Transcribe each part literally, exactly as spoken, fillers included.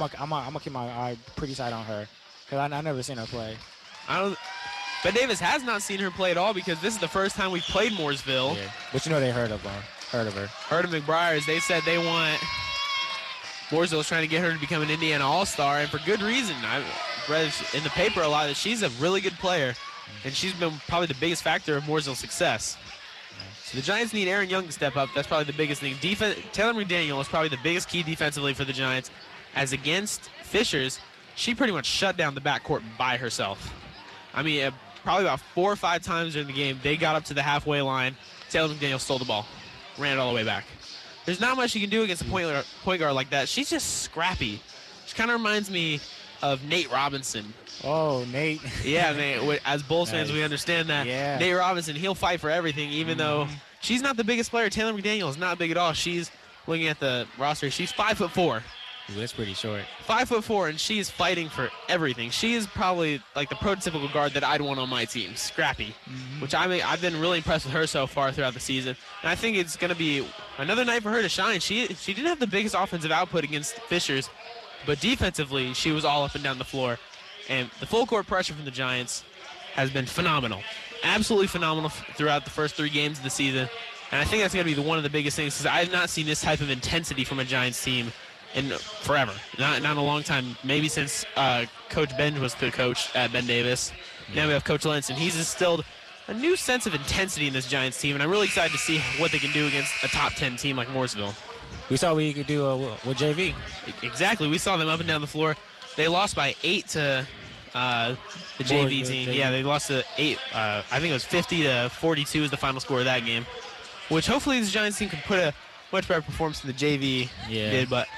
I'm gonna I'm gonna, I'm gonna keep my eye pretty tight on her because I, I never seen her play. I don't. Ben Davis has not seen her play at all because this is the first time we've played Mooresville. Yeah. But you know they heard of her. Heard of her. Heard of McBriars. They said they want Mooresville's trying to get her to become an Indiana All-Star, and for good reason. I read in the paper a lot that she's a really good player, and she's been probably the biggest factor of Mooresville's success. So the Giants need Aaron Young to step up. That's probably the biggest thing. Defen Taylor McDaniel is probably the biggest key defensively for the Giants. As against Fishers, she pretty much shut down the backcourt by herself. I mean, uh, probably about four or five times during the game, they got up to the halfway line. Taylor McDaniel stole the ball, ran it all the way back. There's not much you can do against a point guard, point guard like that. She's just scrappy. She kind of reminds me of Nate Robinson. Oh, Nate. Yeah, man. As Bulls fans, Nice. we understand that. Yeah. Nate Robinson, he'll fight for everything, even Mm-hmm. though she's not the biggest player. Taylor McDaniel is not big at all. She's looking at the roster. She's five foot four. Ooh, that's pretty short. Five foot four, and she is fighting for everything. She is probably like the prototypical guard that I'd want on my team, scrappy, Mm-hmm. which I mean, I've been really impressed with her so far throughout the season. And I think it's going to be another night for her to shine. She she didn't have the biggest offensive output against Fishers, but defensively, she was all up and down the floor. And the full court pressure from the Giants has been phenomenal, absolutely phenomenal f- throughout the first three games of the season. And I think that's going to be the, one of the biggest things because I have not seen this type of intensity from a Giants team in forever, not not in a long time. Maybe since uh, Coach Benj was the coach at Ben Davis. Now we have Coach Lentz, and he's instilled a new sense of intensity in this Giants team, and I'm really excited to see what they can do against a top ten team like Mooresville. We saw what you could do uh, with J V. Exactly, we saw them up and down the floor. They lost by eight to uh, the J V Mooresville, team. J V. Yeah, they lost to eight. Uh, I think it was fifty to forty-two is the final score of that game, which hopefully this Giants team can put a much better performance than the J V Yeah. did, but.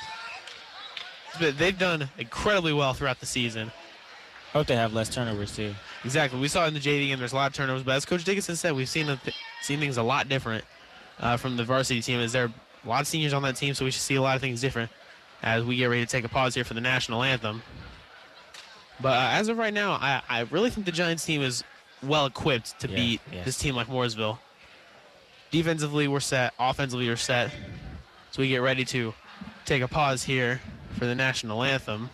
But they've done incredibly well throughout the season. Hope they have less turnovers too. Exactly. We saw in the J V game there's a lot of turnovers, but as Coach Dickinson said, we've seen, a, seen things a lot different uh, from the varsity team. As there are a lot of seniors on that team, so we should see a lot of things different as we get ready to take a pause here for the national anthem. But uh, as of right now, I, I really think the Giants team is well equipped to Yeah, beat yeah. this team like Mooresville. Defensively, we're set. Offensively, we're set. So we get ready to take a pause here for the national anthem.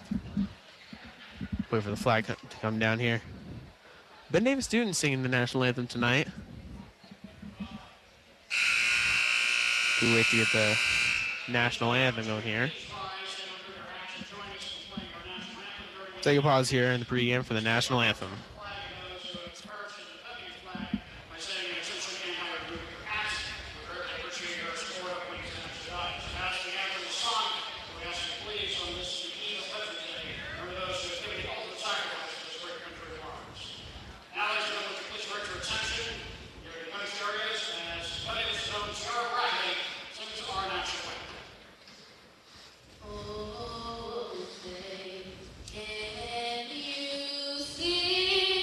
Wait for the flag to come down here. Ben Davis students singing the national anthem tonight. We wait to get the national anthem going here. Take a pause here in the pregame for the national anthem. Oh, say, can you see?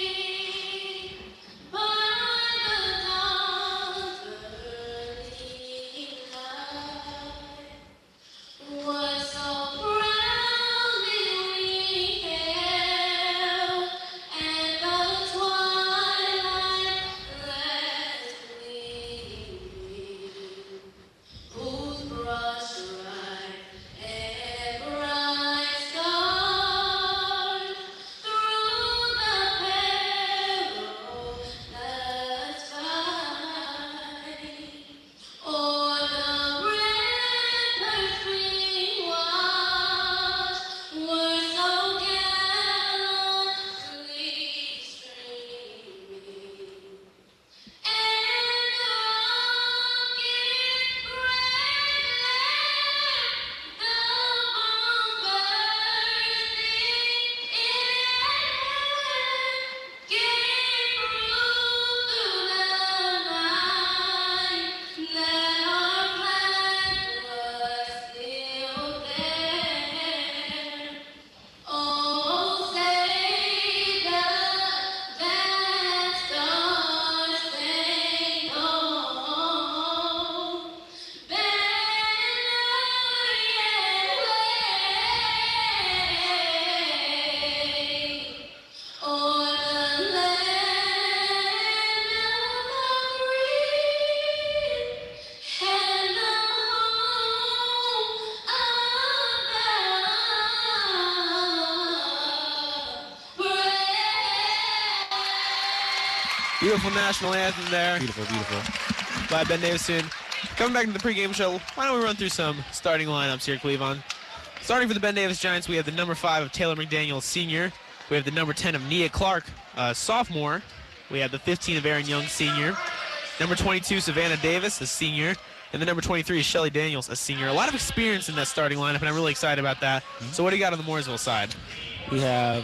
Beautiful national anthem there Beautiful, beautiful. by Ben Davison. Coming back to the pregame show, why don't we run through some starting lineups here, Cleavon? Starting for the Ben Davis Giants, we have the number five of Taylor McDaniel, senior. We have the number ten of Nia Clark, uh, sophomore. We have the fifteen of Aaron Young, senior. Number twenty-two, Savannah Davis, a senior. And the number twenty-three is Shelly Daniels, a senior. A lot of experience in that starting lineup, and I'm really excited about that. Mm-hmm. So what do you got on the Mooresville side? We have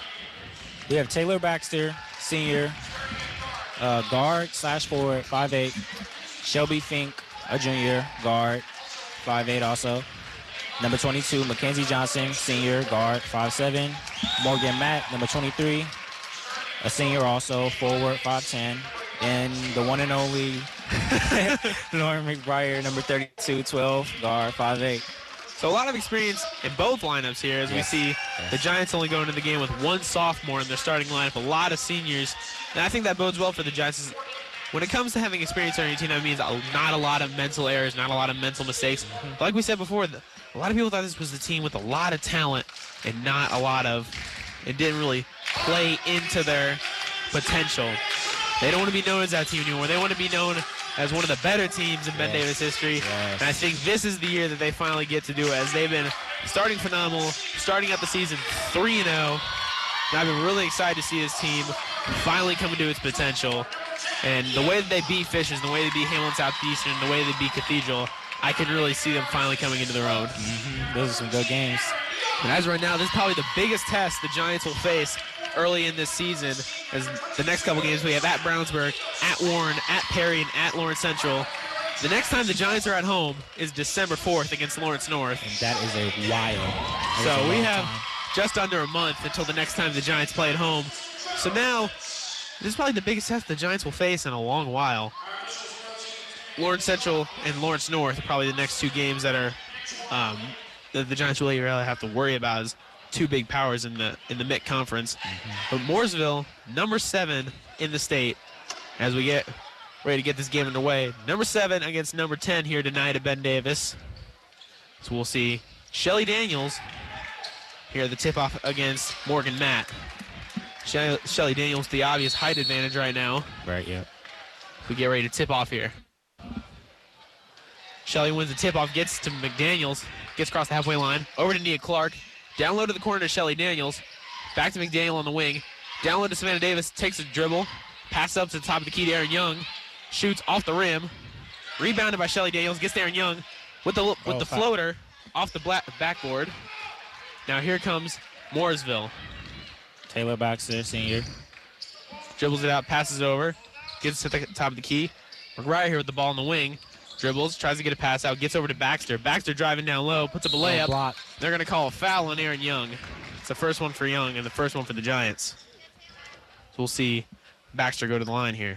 we have Taylor Baxter, senior, uh, guard slash forward, five eight. Shelby Fink, a junior, guard, five eight also. Number twenty-two, Mackenzie Johnson, senior, guard, five seven. Morgan Matt, number twenty-three, a senior also, forward, five ten. And the one and only Lauren McBriar, number thirty-two, twelve, guard, five eight. So a lot of experience in both lineups here as yes. we see yes. the Giants only go into the game with one sophomore in their starting lineup, a lot of seniors. And I think that bodes well for the Giants. When it comes to having experience on your team, that means not a lot of mental errors, not a lot of mental mistakes. Mm-hmm. Like we said before, a lot of people thought this was the team with a lot of talent and not a lot of, it didn't really play into their potential. They don't want to be known as that team anymore. They want to be known as one of the better teams in Ben yes. Davis history. Yes. And I think this is the year that they finally get to do it, as they've been starting phenomenal, starting out the season three and oh. And I've been really excited to see this team finally come into its potential. And the way that they beat Fishers, the way they beat Hamlin Southeastern, the way they beat Cathedral, I can really see them finally coming into their own. Mm-hmm. Those are some good games. And as of right now, this is probably the biggest test the Giants will face early in this season, as the next couple games we have at Brownsburg, at Warren, at Perry, and at Lawrence Central. The next time the Giants are at home is December fourth against Lawrence North. And that is a while. That so a we have time. just under a month until the next time the Giants play at home. So now, this is probably the biggest test the Giants will face in a long while. Lawrence Central and Lawrence North are probably the next two games that are um, that the Giants really, really have to worry about as two big powers in the in the M I C conference. Mm-hmm. But Mooresville, number seven in the state, as we get ready to get this game underway. Number seven against number ten here tonight at Ben Davis. So we'll see Shelly Daniels here at the tip-off against Morgan Matt. She- Shelly Daniels, the obvious height advantage right now. Right, yeah. We get ready to tip off here. Shelly wins the tip-off, gets to McDaniels, gets across the halfway line, over to Nia Clark, down low to the corner to Shelly Daniels, back to McDaniel on the wing, down low to Savannah Davis, takes a dribble, passes up to the top of the key to Aaron Young, shoots off the rim, rebounded by Shelly Daniels, gets to Aaron Young with the with oh, the floater off the black backboard. Now here comes Mooresville. Taylor Baxter, senior. Dribbles it out, passes it over, gets to the top of the key. McBriar here with the ball in the wing. Dribbles, tries to get a pass out, gets over to Baxter. Baxter driving down low, puts up a layup. Block. They're going to call a foul on Aaron Young. It's the first one for Young and the first one for the Giants. So we'll see Baxter go to the line here.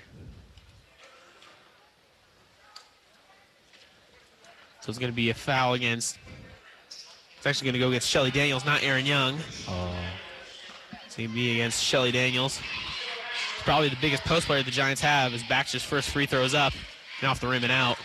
So it's going to be a foul against, it's actually going to go against Shelly Daniels, not Aaron Young. Oh. It's going to be against Shelly Daniels. It's probably the biggest post player the Giants have, as Baxter's first free throw is up and off the rim and out.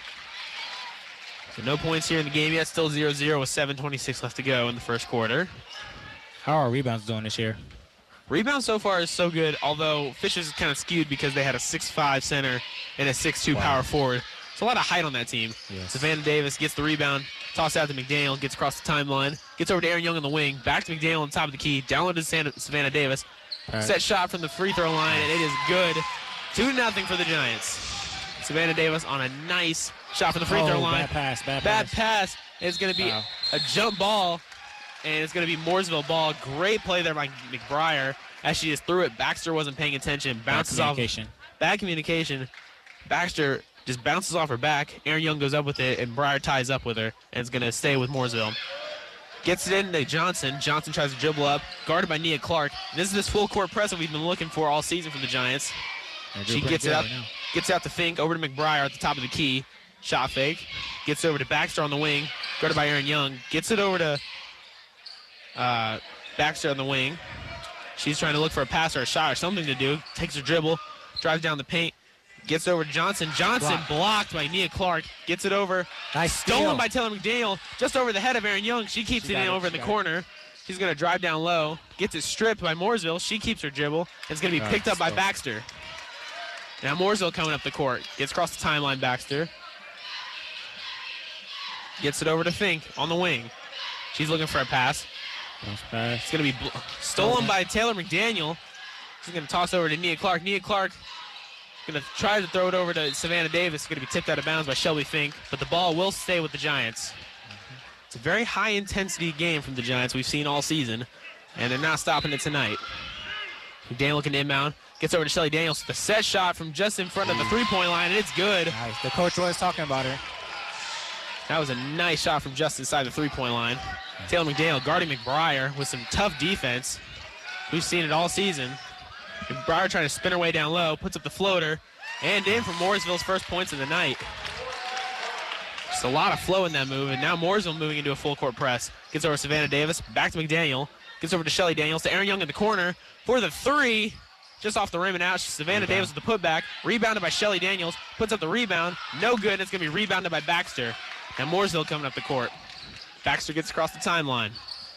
So no points here in the game yet. Still zero zero with seven twenty-six left to go in the first quarter. How are rebounds doing this year? Rebound so far is so good, although Fishers is kind of skewed because they had a six five center and a six two wow. power forward. It's a lot of height on that team. Yes. Savannah Davis gets the rebound, toss out to McDaniel, gets across the timeline, gets over to Aaron Young on the wing, back to McDaniel on top of the key, down low to Savannah Davis. Right. Set shot from the free throw line, and it is good. two nothing for the Giants. Savannah Davis on a nice shot from the free oh, throw line. Bad pass, bad, bad pass. pass. It's going to be wow. a jump ball, and it's going to be Mooresville ball. Great play there by McBriar as she just threw it. Baxter wasn't paying attention. Bounces bad off. Communication. Bad communication. Baxter just bounces off her back. Aaron Young goes up with it, and Briar ties up with her, and it's going to stay with Mooresville. Gets it into Johnson. Johnson tries to dribble up, guarded by Nia Clark. This is this full court press that we've been looking for all season from the Giants. She gets it up, right gets out to Fink, over to McBriar at the top of the key. Shot fake. Gets over to Baxter on the wing, guarded by Aaron Young. Gets it over to uh, Baxter on the wing. She's trying to look for a pass or a shot or something to do. Takes her dribble, drives down the paint, gets over to Johnson. Johnson Block. blocked by Nia Clark. Gets it over. Nice Stolen steal. by Taylor McDaniel, just over the head of Aaron Young. She keeps she it in it. over in the got corner. It. She's going to drive down low. Gets it stripped by Mooresville. She keeps her dribble. It's going to be picked up by Baxter. Now Mooresville coming up the court. Gets across the timeline, Baxter. Gets it over to Fink on the wing. She's looking for a pass. It's going to be stolen by Taylor McDaniel. She's going to toss over to Nia Clark. Nia Clark going to try to throw it over to Savannah Davis. It's going to be tipped out of bounds by Shelby Fink, but the ball will stay with the Giants. It's a very high-intensity game from the Giants we've seen all season, and they're not stopping it tonight. McDaniel looking to inbound. Gets over to Shelly Daniels. The set shot from just in front of the three-point line, and it's good. Nice. The coach was talking about her. That was a nice shot from just inside the three-point line. Taylor McDaniel guarding McBriar with some tough defense. We've seen it all season. McBriar trying to spin her way down low, puts up the floater, and in for Mooresville's first points of the night. Just a lot of flow in that move, and now Mooresville moving into a full-court press. Gets over to Savannah Davis, back to McDaniel. Gets over to Shelly Daniels, to Aaron Young in the corner for the three. Just off the rim and out. Savannah okay. Davis with the putback. Rebounded by Shelly Daniels. Puts up the rebound. No good. It's going to be rebounded by Baxter. Now Mooresville coming up the court. Baxter gets across the timeline.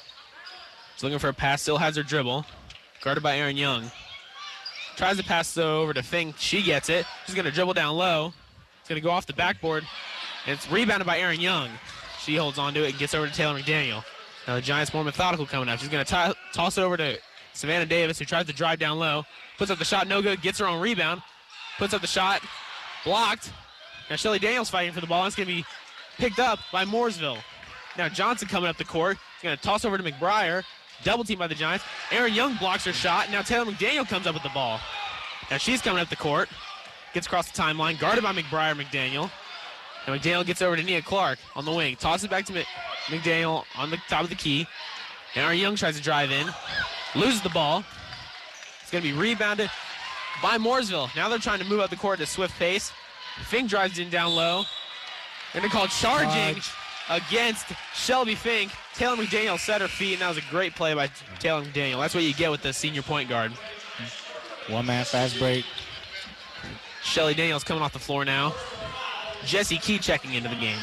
She's looking for a pass. Still has her dribble. Guarded by Aaron Young. Tries to pass though over to Fink. She gets it. She's going to dribble down low. It's going to go off the backboard. And it's rebounded by Aaron Young. She holds on to it and gets over to Taylor McDaniel. Now the Giants more methodical coming up. She's going to toss it over to Savannah Davis, who tries to drive down low. Puts up the shot, no good. Gets her own rebound. Puts up the shot. Blocked. Now Shelly Daniels fighting for the ball. It's going to be picked up by Mooresville. Now Johnson coming up the court. He's going to toss over to McBriar. Double team by the Giants. Aaron Young blocks her shot. Now Taylor McDaniel comes up with the ball. Now she's coming up the court. Gets across the timeline. Guarded by McBriar McDaniel. And McDaniel gets over to Nia Clark on the wing. Tosses back to McDaniel on the top of the key. And Aaron Young tries to drive in. Loses the ball. It's going to be rebounded by Mooresville. Now they're trying to move up the court at a swift pace. Fink drives in down low. They're going to call charging Charge. against Shelby Fink. Taylor McDaniel set her feet, and that was a great play by Taylor McDaniel. That's what you get with the senior point guard. One-man fast break. Shelly Daniels coming off the floor now. Jesse Key checking into the game.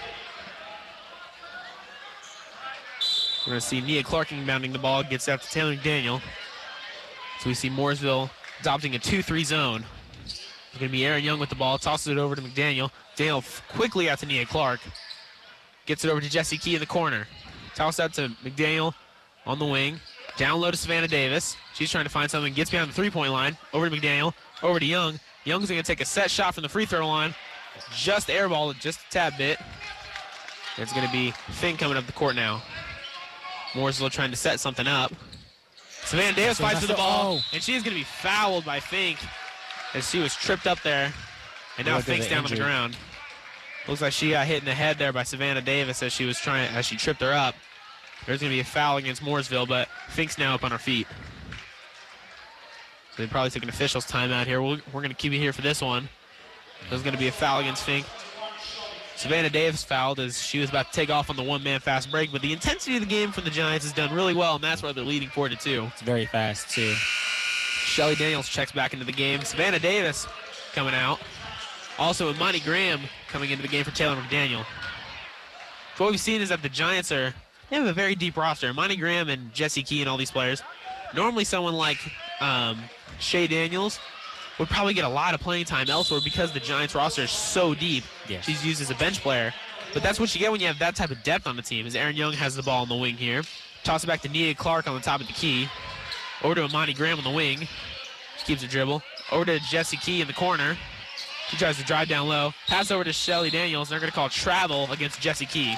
We're going to see Nia Clark inbounding the ball. Gets out to Taylor McDaniel. So we see Mooresville adopting a two three zone. It's going to be Aaron Young with the ball. Tosses it over to McDaniel. Daniel quickly out to Nia Clark. Gets it over to Jesse Key in the corner. Toss out to McDaniel on the wing. Down low to Savannah Davis. She's trying to find something. Gets behind the three-point line. Over to McDaniel. Over to Young. Young's going to take a set shot from the free throw line. Just airball it just a tad bit. It's going to be Fink coming up the court now. Mooresville trying to set something up. Savannah Davis fights for the ball, and she's going to be fouled by Fink as she was tripped up there. And now Fink's down on the ground. Looks like she got hit in the head there by Savannah Davis as she was trying, as she tripped her up. There's going to be a foul against Mooresville, but Fink's now up on her feet. So they probably took an official's timeout here. We'll, we're going to keep it here for this one. There's going to be a foul against Fink. Savannah Davis fouled as she was about to take off on the one-man fast break, but the intensity of the game from the Giants has done really well, and that's why they're leading four to two. It's very fast, too. Shelly Daniels checks back into the game. Savannah Davis coming out. Also, Imani Graham coming into the game for Taylor McDaniel. So what we've seen is that the Giants are, they have a very deep roster. Imani Graham and Jesse Key and all these players. Normally someone like um, Shay Daniels would probably get a lot of playing time elsewhere because the Giants roster is so deep. Yes. She's used as a bench player. But that's what you get when you have that type of depth on the team, as Aaron Young has the ball on the wing here. Toss it back to Nia Clark on the top of the key. Over to Imani Graham on the wing. She keeps her dribble. Over to Jesse Key in the corner. She tries to drive down low. Pass over to Shelly Daniels. They're going to call travel against Jesse Key.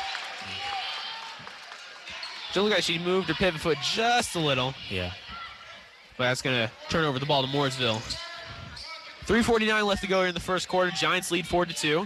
She looked like she moved her pivot foot just a little. Yeah. But that's going to turn over the ball to Mooresville. three forty-nine left to go here in the first quarter. Giants lead four to two.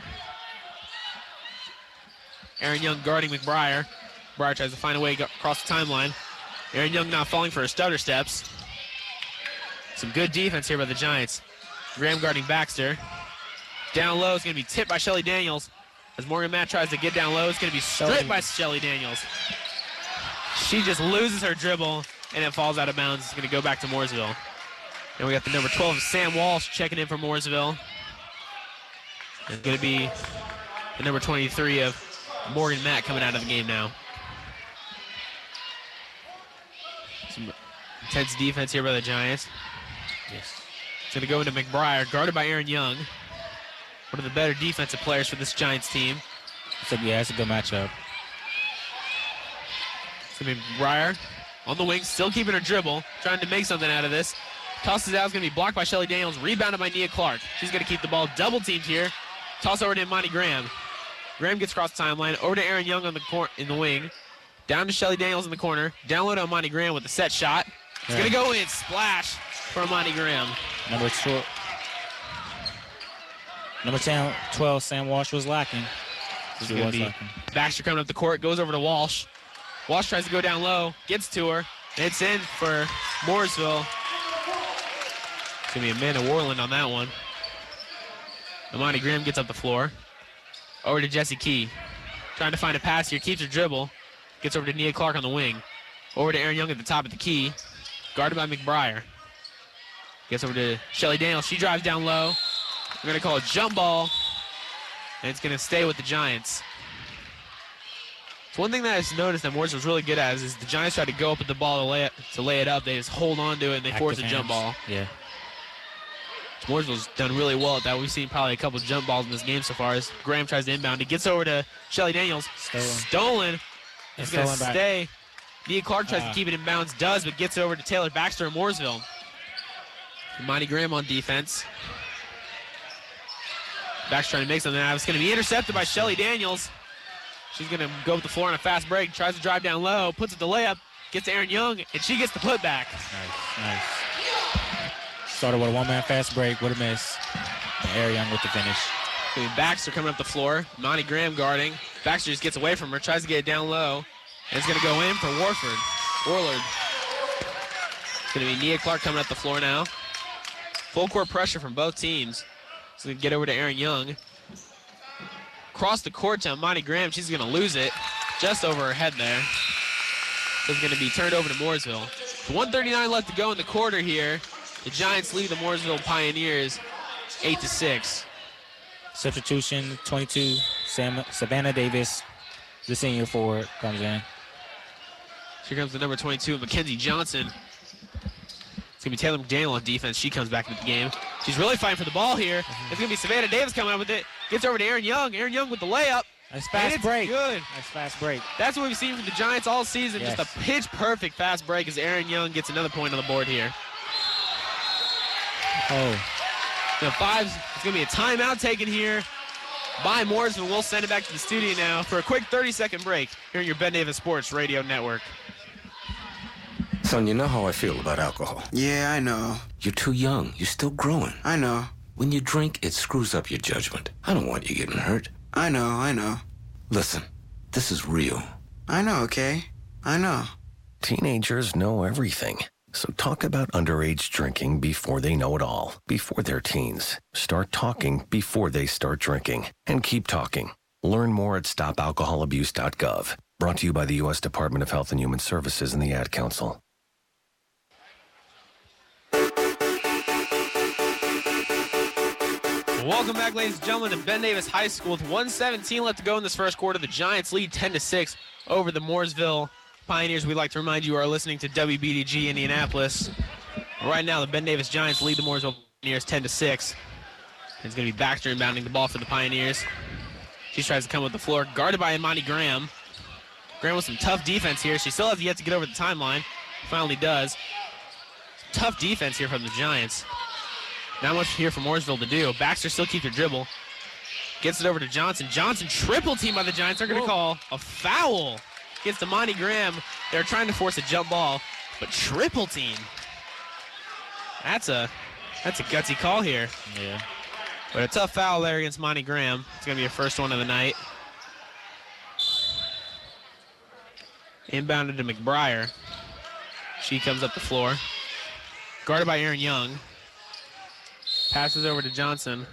Aaron Young guarding McBriar. McBriar tries to find a way across the timeline. Aaron Young not falling for her stutter steps. Some good defense here by the Giants. Graham guarding Baxter. Down low is going to be tipped by Shelly Daniels. As Morgan Matt tries to get down low, it's going to be stripped by Shelly Daniels. She just loses her dribble, and it falls out of bounds. It's going to go back to Mooresville. And we got the number twelve, Sam Walsh, checking in for Mooresville. It's going to be the number twenty-three of Morgan Matt coming out of the game now. Some intense defense here by the Giants. Yes. It's going to go into McBriar, guarded by Aaron Young. One of the better defensive players for this Giants team. So, yeah, it's a good matchup. It's going to be McBriar on the wing, still keeping her dribble, trying to make something out of this. Tosses out, is going to be blocked by Shelly Daniels, rebounded by Nia Clark. She's going to keep the ball double teamed here. Toss over to Imani Graham. Graham gets across the timeline, over to Aaron Young on the cor- in the wing. Down to Shelly Daniels in the corner. Down low to Imani Graham with a set shot. It's yeah. going to go in, splash for Imani Graham. Number twelve, number ten, twelve, Sam Walsh was lacking. She was lacking. Baxter coming up the court, goes over to Walsh. Walsh tries to go down low, gets to her. It's in for Mooresville. It's going to be Amanda Warland on that one. Imani Graham gets up the floor. Over to Jessie Key. Trying to find a pass here, keeps her dribble. Gets over to Nia Clark on the wing. Over to Aaron Young at the top of the key. Guarded by McBriar. Gets over to Shelly Daniels. She drives down low. We're going to call a jump ball. And it's going to stay with the Giants. So one thing that I've noticed that Morris was really good at is, is the Giants try to go up with the ball to lay it, to lay it up. They just hold on to it and they Active force a hands. jump ball. Yeah. Mooresville's done really well at that. We've seen probably a couple of jump balls in this game so far as Graham tries to inbound. He gets over to Shelly Daniels. Stolen. Stolen. It's going to stay. Nia Clark tries uh. to keep it in bounds, does, but gets over to Taylor Baxter in Mooresville. Imani Graham on defense. Baxter trying to make something out of it. It's going to be intercepted by Shelly Daniels. She's going to go with the floor on a fast break. Tries to drive down low. Puts it to layup. Gets to Aaron Young, and she gets the putback. Nice, nice. Started with a one-man fast break. What a miss. And Aaron Young with the finish. Baxter coming up the floor. Imani Graham guarding. Baxter just gets away from her. Tries to get it down low. And it's going to go in for Warford. Warlord. It's going to be Nia Clark coming up the floor now. Full court pressure from both teams. So we can get over to Aaron Young. Across the court to Imani Graham. She's going to lose it. Just over her head there. So it's going to be turned over to Mooresville. one thirty-nine left to go in the quarter here. The Giants lead the Mooresville Pioneers eight to six. Substitution, twenty-two, Sam, Savannah Davis, the senior forward, comes in. Here comes the number twenty-two, Mackenzie Johnson. It's going to be Taylor McDaniel on defense. She comes back into the game. She's really fighting for the ball here. Mm-hmm. It's going to be Savannah Davis coming up with it. Gets over to Aaron Young. Aaron Young with the layup. Nice fast break. Good. Nice fast break. That's what we've seen from the Giants all season. Yes. Just a pitch-perfect fast break as Aaron Young gets another point on the board here. Oh. The fives, it's going to be a timeout taken here by Morris, and we'll send it back to the studio now for a quick thirty-second break here on your Ben Davis Sports Radio Network. Son, you know how I feel about alcohol. Yeah, I know. You're too young. You're still growing. I know. When you drink, it screws up your judgment. I don't want you getting hurt. I know, I know. Listen, this is real. I know, okay? I know. Teenagers know everything. So talk about underage drinking before they know it all, before they're teens. Start talking before they start drinking. And keep talking. Learn more at stop alcohol abuse dot gov. Brought to you by the U S Department of Health and Human Services and the Ad Council. Welcome back, ladies and gentlemen, to Ben Davis High School with one seventeen left to go in this first quarter. The Giants lead ten to six over the Mooresville Pioneers. We'd like to remind you are listening to W B D G Indianapolis. Right now, the Ben Davis Giants lead the Mooresville Pioneers ten to six. It's going to be Baxter inbounding the ball for the Pioneers. She tries to come with the floor, guarded by Imani Graham. Graham with some tough defense here. She still has yet to get over the timeline. Finally does. Tough defense here from the Giants. Not much here for Mooresville to do. Baxter still keeps her dribble. Gets it over to Johnson. Johnson triple team by the Giants. They're going to call a foul. Gets to Imani Graham. They're trying to force a jump ball, but triple team. That's a that's a gutsy call here. Yeah. But a tough foul there against Imani Graham. It's going to be her first one of the night. Inbounded to McBriar. She comes up the floor. Guarded by Aaron Young. Passes over to Johnson.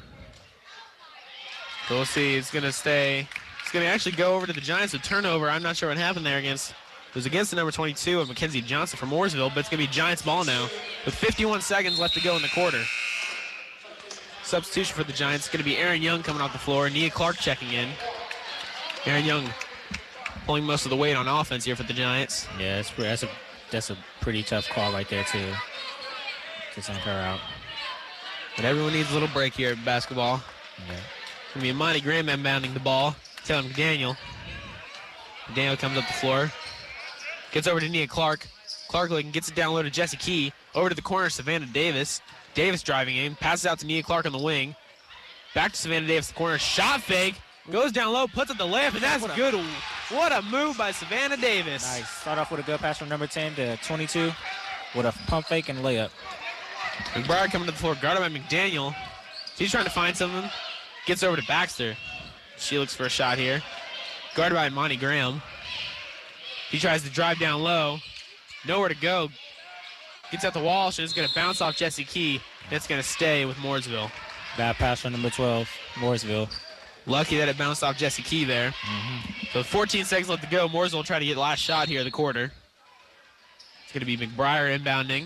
So we'll see. It's going to stay. It's going to actually go over to the Giants with turnover. I'm not sure what happened there against. It was against the number twenty-two of Mackenzie Johnson from Mooresville, but it's going to be Giants ball now with fifty-one seconds left to go in the quarter. Substitution for the Giants. It's going to be Aaron Young coming off the floor. Nia Clark checking in. Aaron Young pulling most of the weight on offense here for the Giants. Yeah, that's, that's, a, that's a pretty tough call right there, too, to send her out. But everyone needs a little break here at basketball. Yeah. It's going to be Imani Graham inbounding the ball. Taylor McDaniel. McDaniel comes up the floor. Gets over to Nia Clark. Clark looking, gets it down low to Jessie Key. Over to the corner, Savannah Davis. Davis driving in. Passes out to Nia Clark on the wing. Back to Savannah Davis, the corner. Shot fake. Goes down low, puts up the layup, and that's What a- good. What a move by Savannah Davis. Nice. Start off with a good pass from number ten to twenty-two with a pump fake and layup. McBride coming to the floor, guarded by McDaniel. She's trying to find something. Gets over to Baxter. She looks for a shot here. Guarded by Imani Graham. He tries to drive down low. Nowhere to go. Gets at the wall. She's going to bounce off Jessie Key. It's going to stay with Mooresville. Bad pass from number twelve, Mooresville. Lucky that it bounced off Jessie Key there. Mm-hmm. So fourteen seconds left to go. Mooresville will try to get last shot here in the quarter. It's going to be McBriar inbounding.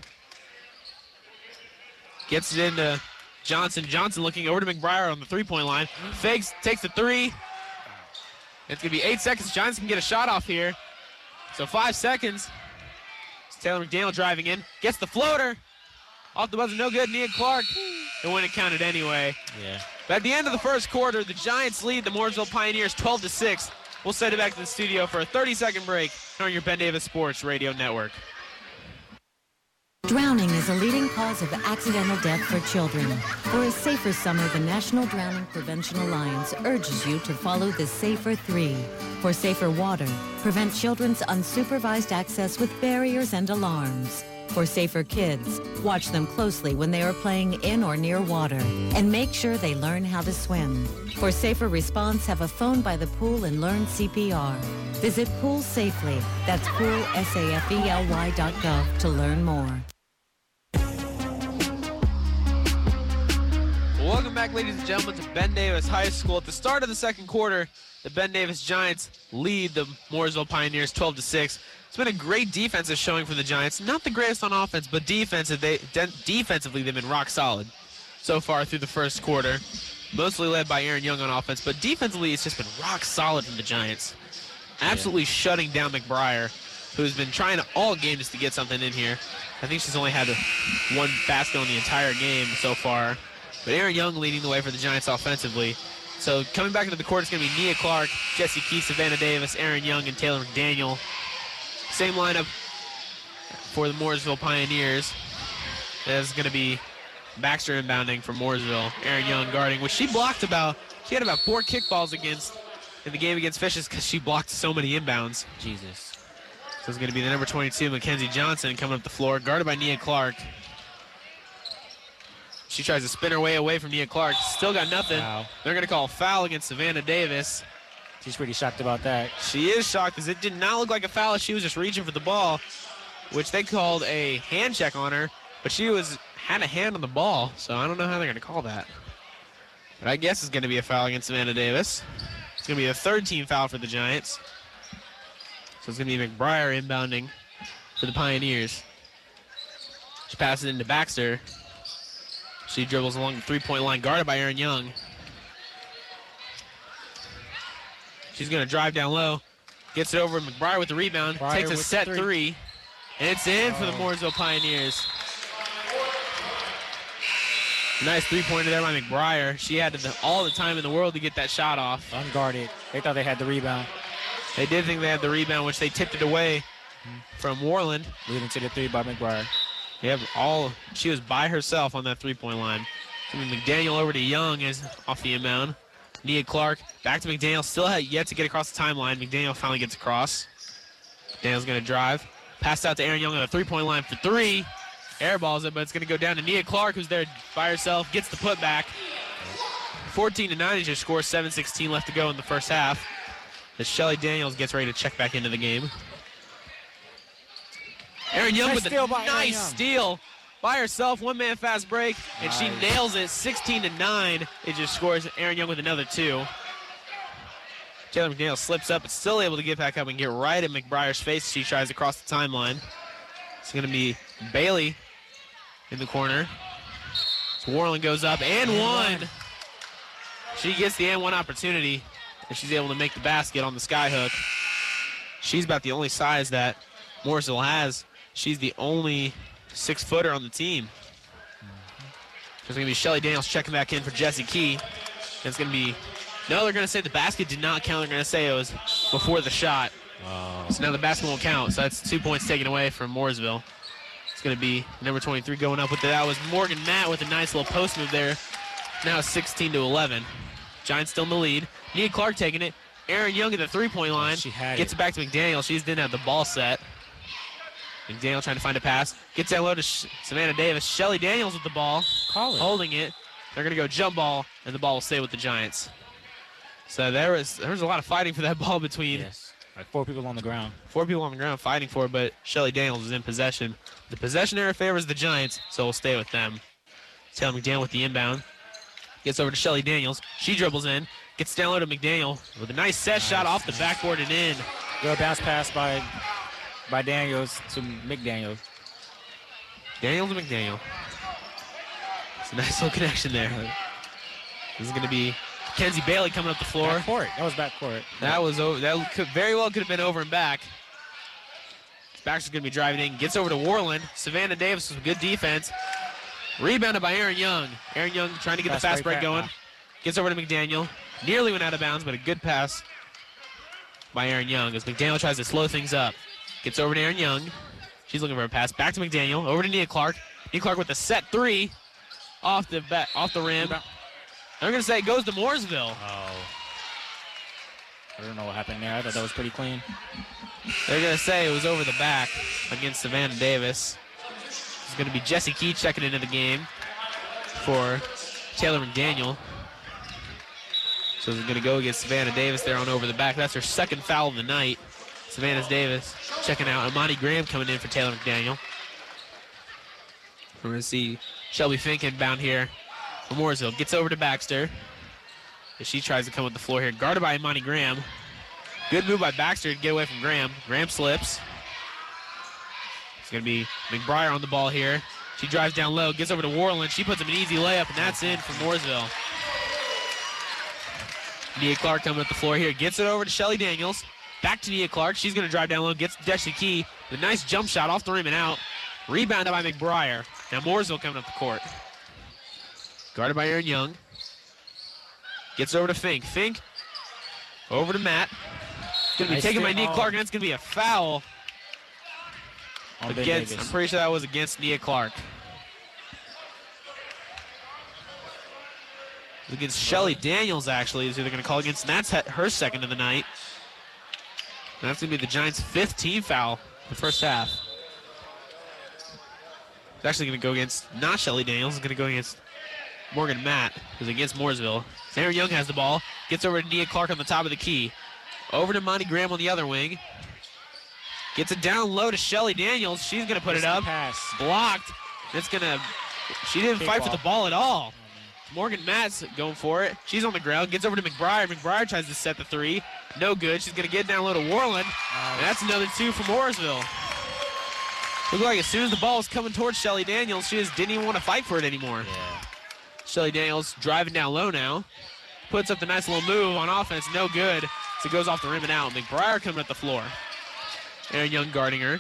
Gets it into Johnson. Johnson looking over to McBriar on the three-point line. Fakes, takes the three. It's going to be eight seconds. Johnson can get a shot off here. So five seconds. It's Taylor McDaniel driving in. Gets the floater. Off the buzzer, no good. Nia Clark. It wouldn't count it anyway. Yeah. But at the end of the first quarter, the Giants lead the Mooresville Pioneers twelve to six. We'll send it back to the studio for a thirty-second break on your Ben Davis Sports Radio Network. Drowning is a leading cause of accidental death for children. For a safer summer, the National Drowning Prevention Alliance urges you to follow the SAFER three. For safer water, prevent children's unsupervised access with barriers and alarms. For safer kids, watch them closely when they are playing in or near water, and make sure they learn how to swim. For safer response, have a phone by the pool and learn C P R. Visit Pool Safely. That's pool, S A F E L Y dot gov to learn more. Welcome back, ladies and gentlemen, to Ben Davis High School. At the start of the second quarter, the Ben Davis Giants lead the Mooresville Pioneers twelve to six. It's been a great defensive showing for the Giants. Not the greatest on offense, but defensive, they, de- defensively they've been rock solid so far through the first quarter. Mostly led by Aaron Young on offense, but defensively it's just been rock solid from the Giants. Absolutely yeah. shutting down McBriar, who's been trying to all game just to get something in here. I think she's only had one basket on the entire game so far. But Aaron Young leading the way for the Giants offensively. So coming back into the court, it's going to be Nia Clark, Jessie Key, Savannah Davis, Aaron Young, and Taylor McDaniel. Same lineup for the Mooresville Pioneers. There's going to be Baxter inbounding for Mooresville. Aaron Young guarding, which she blocked about. She had about four kickballs against in the game against Fishes because she blocked so many inbounds. Jesus. So it's going to be the number twenty-two, Mackenzie Johnson, coming up the floor, guarded by Nia Clark. She tries to spin her way away from Nia Clark. Still got nothing. Wow. They're going to call a foul against Savannah Davis. She's pretty shocked about that. She is shocked because it did not look like a foul. She was just reaching for the ball, which they called a hand check on her, but she was had a hand on the ball, so I don't know how they're going to call that. But I guess it's going to be a foul against Savannah Davis. It's going to be a third team foul for the Giants. So it's going to be McBriar inbounding for the Pioneers. She passes it into Baxter. She dribbles along the three-point line, guarded by Aaron Young. She's going to drive down low. Gets it over to McBriar with the rebound. McBriar takes a with set three. three. And it's in oh. for the Mooresville Pioneers. Nice three-pointer there by McBriar. She had the, all the time in the world to get that shot off. Unguarded. They thought they had the rebound. They did think they had the rebound, which they tipped it away mm-hmm. from Warland. Leading to the three by McBriar. Yep, all she was by herself on that three-point line. I mean, McDaniel over to Young is off the inbound. Nia Clark back to McDaniel. Still had yet to get across the timeline. McDaniel finally gets across. McDaniel's going to drive. Passed out to Aaron Young on the three-point line for three. Airballs it, but it's going to go down to Nia Clark, who's there by herself. Gets the putback. fourteen to nine is your score. seven sixteen left to go in the first half. As Shelly Daniels gets ready to check back into the game. Aaron Young with a nice steal by herself, one-man fast break, and nice. She nails it, sixteen to nine. It just scores Aaron Young with another two. Taylor McDaniel slips up, but still able to get back up and get right at McBriar's face. She tries to cross the timeline. It's going to be Bailey in the corner. So Warland goes up and one. She gets the and one opportunity, and she's able to make the basket on the skyhook. She's about the only size that Mooresville has. She's the only six-footer on the team. There's going to be Shelly Daniels checking back in for Jessie Key. It's going to be, no, they're going to say the basket did not count. They're going to say it was before the shot. Oh. So now the basket won't count. So that's two points taken away from Mooresville. It's going to be number twenty-three going up with it. That was Morgan Matt with a nice little post move there. Now it's sixteen to eleven. Giants still in the lead. Nia Clark taking it. Aaron Young at the three-point line. She had Gets it. it back to McDaniel. She didn't have the ball set. McDaniel trying to find a pass. Gets that low to Sh- Savannah Davis. Shelly Daniels with the ball. Call it. Holding it. They're going to go jump ball, and the ball will stay with the Giants. So there was there was a lot of fighting for that ball between Yes. Like four people on the ground. four people on the ground fighting for it, but Shelly Daniels was in possession. The possession area favors the Giants, so we'll stay with them. Taylor McDaniel with the inbound. Gets over to Shelly Daniels. She dribbles in. Gets down low to McDaniel with a nice set Nice. shot off the backboard and in. Good bounce pass by by Daniels to McDaniels. Daniels and McDaniel. It's a nice little connection there. This is going to be Kenzie Bailey coming up the floor. Back court. That was back court. That was over. That could very well could have been over and back. Baxter's going to be driving in. Gets over to Warland. Savannah Davis with good defense. Rebounded by Aaron Young. Aaron Young trying to get Fast the fast break break back. going. Gets over to McDaniel. Nearly went out of bounds, but a good pass by Aaron Young as McDaniel tries to slow things up. Gets over to Aaron Young. She's looking for a pass. Back to McDaniel. Over to Nia Clark. Nia Clark with a set three off the back, off the rim. I'm going to say it goes to Mooresville. Oh. I don't know what happened there. I thought that was pretty clean. They're going to say it was over the back against Savannah Davis. It's going to be Jessie Key checking into the game for Taylor McDaniel. So it's going to go against Savannah Davis there on over the back. That's her second foul of the night. Savannah Davis checking out. Amani Graham coming in for Taylor McDaniel. We're going to see Shelby Fink inbound here for Mooresville. Gets over to Baxter as she tries to come with the floor here. Guarded by Amani Graham. Good move by Baxter to get away from Graham. Graham slips. It's going to be McBriar on the ball here. She drives down low, gets over to Warland. She puts him an easy layup, and that's in for Mooresville. Nia Clark coming up the floor here. Gets it over to Shelly Daniels. Back to Nia Clark. She's going to drive down low. Gets Jessie Key. The nice jump shot off the rim and out. Rebounded by McBriar. Now Mooresville coming up the court. Guarded by Aaron Young. Gets over to Fink. Fink over to Matt. Going to be Nice taken by fit. Nia Oh. Clark, and it's going to be a foul On Ben against, Davis. I'm pretty sure that was against Nia Clark. It was against Shelly Daniels, actually, is who they're going to call against, and that's he- her second of the night. And that's going to be the Giants' fifth team foul the first half. It's actually going to go against not Shelly Daniels. It's going to go against Morgan Matt, who's against Mooresville. Aaron Young has the ball. Gets over to Nia Clark on the top of the key. Over to Monty Graham on the other wing. Gets it down low to Shelly Daniels. She's going to put it up. Pass. Blocked. It's going to... She didn't Kick fight for off. the ball at all. Morgan Matt's going for it. She's on the ground. Gets over to McBriar. McBriar tries to set the three. No good. She's going to get down low to Warland. And that's another two for Mooresville. Looked like as soon as the ball was coming towards Shelly Daniels, she just didn't even want to fight for it anymore. Yeah. Shelly Daniels driving down low now. Puts up the nice little move on offense. No good. So it goes off the rim and out. McBriar coming at the floor. Aaron Young guarding her.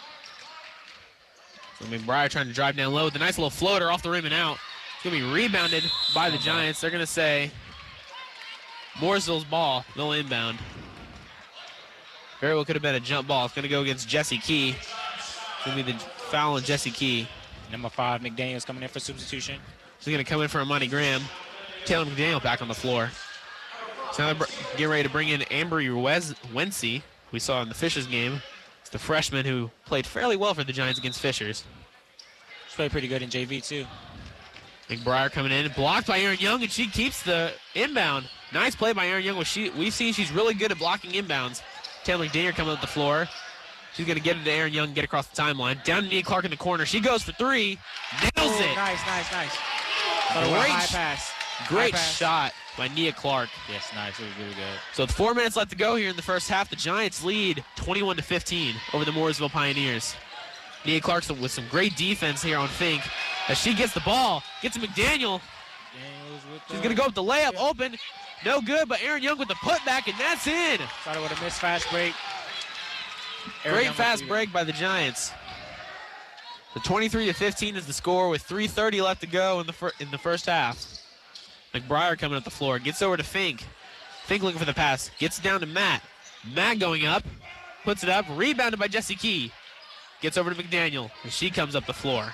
So McBriar trying to drive down low with a nice little floater off the rim and out. It's going to be rebounded by the Giants. They're going to say Mooresville's ball. They'll inbound. Very well could have been a jump ball. It's going to go against Jessie Key. It's going to be the foul on Jessie Key. Number five, McDaniels coming in for substitution. She's going to come in for Amani Graham. Taylor McDaniel back on the floor. So now they're br- getting ready to bring in Amber Wes- Wency, we saw in the Fishers game. It's the freshman who played fairly well for the Giants against Fishers. She played pretty good in J V, too. McBriar coming in, blocked by Aaron Young, and she keeps the inbound. Nice play by Aaron Young. Which she, we've seen she's really good at blocking inbounds. Taylor McDaniel coming up the floor. She's going to get it to Aaron Young and get across the timeline. Down to Nia Clark in the corner. She goes for three. Nails Oh, it. nice, nice, nice. Great High sh- pass. Great High pass. shot by Nia Clark. Yes, nice. It was really good. So with four minutes left to go here in the first half, the Giants lead twenty-one to fifteen over the Mooresville Pioneers. Nia Clark with some great defense here on Fink. As she gets the ball, gets to McDaniel. Daniels with She's the- going to go with the layup, open. No good, but Aaron Young with the putback, and that's in. Started with a missed fast break. Aaron Great Young with fast the- break by the Giants. The twenty-three to fifteen is the score with three thirty left to go in the fir- in the first half. McBriar coming up the floor, gets over to Fink. Fink looking for the pass, gets down to Matt. Matt going up, puts it up, rebounded by Jessie Key. Gets over to McDaniel, and she comes up the floor.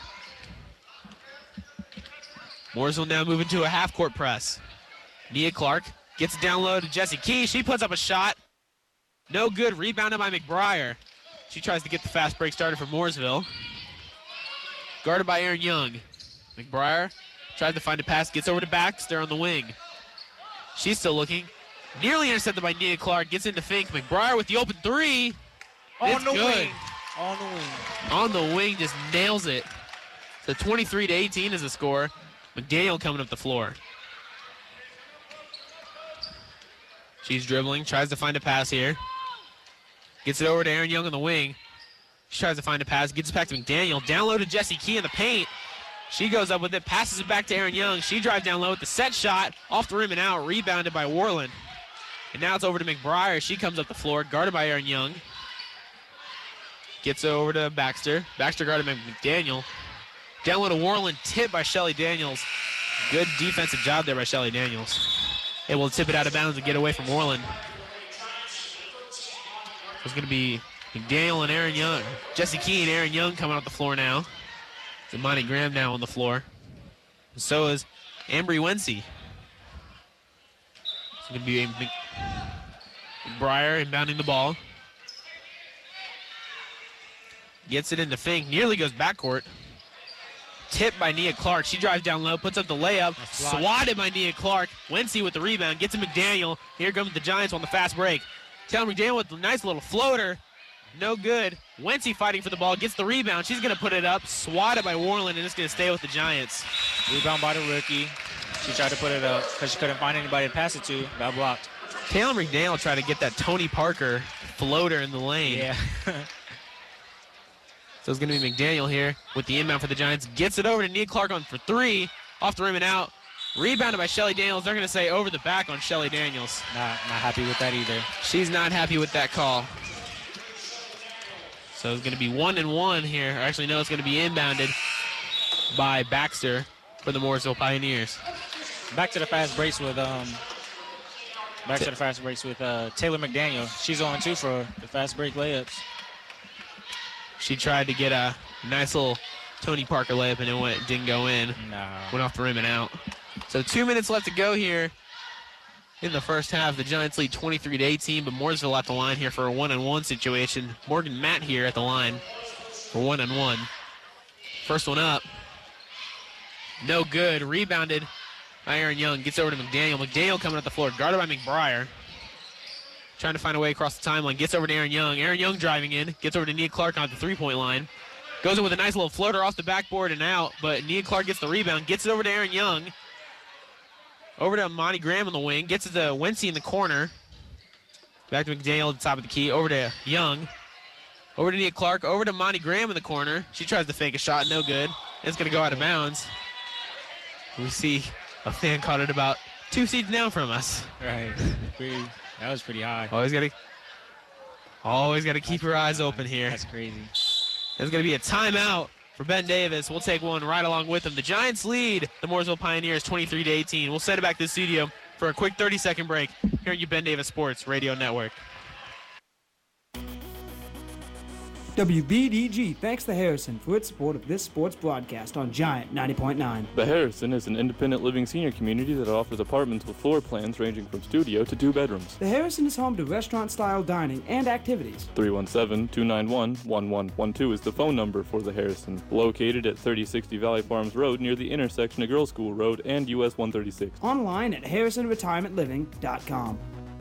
Mooresville now moving to a half-court press. Nia Clark gets down low to Jessie Key. She puts up a shot. No good, rebounded by McBriar. She tries to get the fast break started for Mooresville. Guarded by Aaron Young. McBriar tries to find a pass, gets over to Baxter on the wing. She's still looking. Nearly intercepted by Nia Clark, gets into Fink. McBriar with the open three. On It's the good. wing. On the wing. On the wing, just nails it. So twenty-three to eighteen is the score. McDaniel coming up the floor. She's dribbling, tries to find a pass here. Gets it over to Aaron Young on the wing. She tries to find a pass, gets it back to McDaniel. Down low to Jessie Key in the paint. She goes up with it, passes it back to Aaron Young. She drives down low with the set shot, off the rim and out, rebounded by Warland. And now it's over to McBriar. She comes up the floor, guarded by Aaron Young. Gets it over to Baxter. Baxter guarded by McDaniel. Down low to Warland, tipped by Shelly Daniels. Good defensive job there by Shelly Daniels. Able to tip it out of bounds and get away from Warland. It's going to be McDaniel and Aaron Young. Jessie Key and Aaron Young coming off the floor now. Imani Graham now on the floor. And so is Ambry Wency. It's going to be Mc- McBriar inbounding the ball. Gets it into Fink. Nearly goes backcourt. Tipped by Nia Clark. She drives down low, puts up the layup. Swatted by Nia Clark. Wency with the rebound. Gets to McDaniel. Here comes the Giants on the fast break. Taylor McDaniel with a nice little floater. No good. Wency fighting for the ball. Gets the rebound. She's going to put it up. Swatted by Warland, and it's going to stay with the Giants. Rebound by the rookie. She tried to put it up because she couldn't find anybody to pass it to. Got blocked. Taylor McDaniel tried to get that Tony Parker floater in the lane. Yeah. So it's going to be McDaniel here with the inbound for the Giants. Gets it over to Nia Clark on for three. Off the rim and out. Rebounded by Shelly Daniels. They're going to say over the back on Shelly Daniels. Not, not happy with that either. She's not happy with that call. So it's going to be one and one here. Or actually, no, it's going to be inbounded by Baxter for the Mooresville Pioneers. Back to the fast breaks with um. Back to the fast breaks with uh, Taylor McDaniel. She's on two for the fast break layups. She tried to get a nice little Tony Parker layup, and it went, didn't go in. No. Went off the rim and out. So two minutes left to go here in the first half. The Giants lead twenty-three to eighteen, but Mooresville at the line here for a one-on-one situation. Morgan Matt here at the line for one-on-one. First one up. No good. Rebounded by Aaron Young. Gets over to McDaniel. McDaniel coming up the floor, guarded by McBriar. Trying to find a way across the timeline. Gets over to Aaron Young. Aaron Young driving in. Gets over to Nia Clark on the three-point line. Goes in with a nice little floater off the backboard and out, but Nia Clark gets the rebound. Gets it over to Aaron Young. Over to Monty Graham on the wing. Gets it to Wency in the corner. Back to McDaniel at the top of the key. Over to Young. Over to Nia Clark. Over to Monty Graham in the corner. She tries to fake a shot. No good. It's going to go out of bounds. We see a fan caught it about two seats down from us. Right. Pretty, that was pretty high. Always got to always got to keep your eyes open here. That's crazy. There's going to be a timeout for Ben Davis. We'll take one right along with him. The Giants lead the Mooresville Pioneers twenty-three to eighteen. We'll send it back to the studio for a quick thirty-second break here at your Ben Davis Sports Radio Network. W B D G thanks the Harrison for its support of this sports broadcast on Giant ninety point nine. The Harrison is an independent living senior community that offers apartments with floor plans ranging from studio to two bedrooms. The Harrison is home to restaurant-style dining and activities. three one seven, two nine one, one one one two is the phone number for the Harrison, located at thirty sixty Valley Farms Road near the intersection of Girls School Road and U S one thirty-six. Online at harrison retirement living dot com.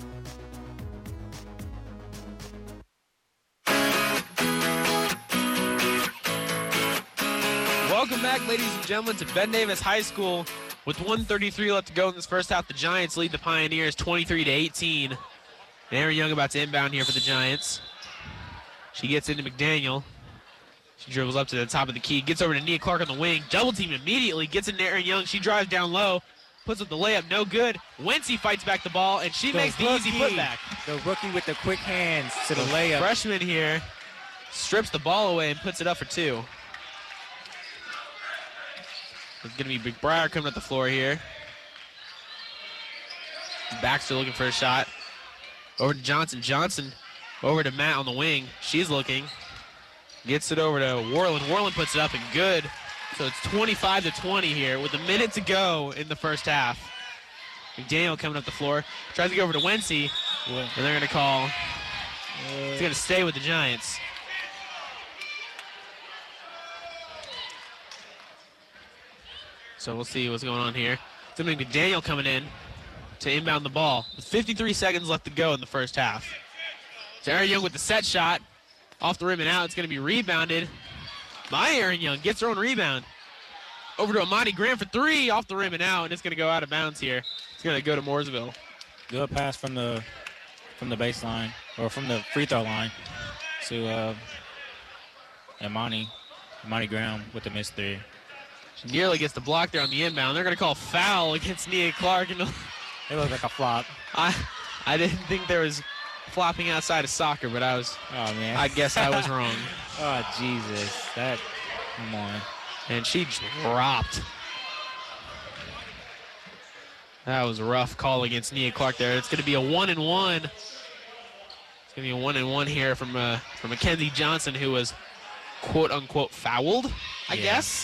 Welcome back, ladies and gentlemen, to Ben Davis High School. With one thirty-three left to go in this first half, the Giants lead the Pioneers twenty-three to eighteen. And Aaron Young about to inbound here for the Giants. She gets into McDaniel. She dribbles up to the top of the key, gets over to Nia Clark on the wing. Double team immediately, gets into Aaron Young. She drives down low, puts up the layup, no good. Wency fights back the ball, and she The makes the rookie, easy putback. The rookie with the quick hands to the layup. Freshman here strips the ball away and puts it up for two. It's going to be McBriar coming up the floor here. Baxter looking for a shot. Over to Johnson. Johnson over to Matt on the wing. She's looking. Gets it over to Worland. Worland puts it up and good. So it's twenty-five to twenty here with a minute to go in the first half. McDaniel coming up the floor. Tries to go over to Wency. And they're going to call. He's going to stay with the Giants. So we'll see what's going on here. It's going to be McDaniel coming in to inbound the ball. With fifty-three seconds left to go in the first half. So Aaron Young with the set shot. Off the rim and out. It's going to be rebounded by Aaron Young. Gets her own rebound. Over to Amani Graham for three. Off the rim and out. And it's going to go out of bounds here. It's going to go to Mooresville. Good pass from the from the baseline, or from the free throw line to uh, Amani. Amani Graham with the missed three. She nearly gets the block there on the inbound. They're going to call foul against Nia Clark. And it looked like a flop. I I didn't think there was flopping outside of soccer, but I was. Oh man. I guess I was wrong. Oh Jesus, that. Come on. And she dropped. That was a rough call against Nia Clark there. It's going to be a one and one. It's going to be a one and one here from uh, from Mackenzie Johnson, who was quote unquote fouled, I yeah. guess.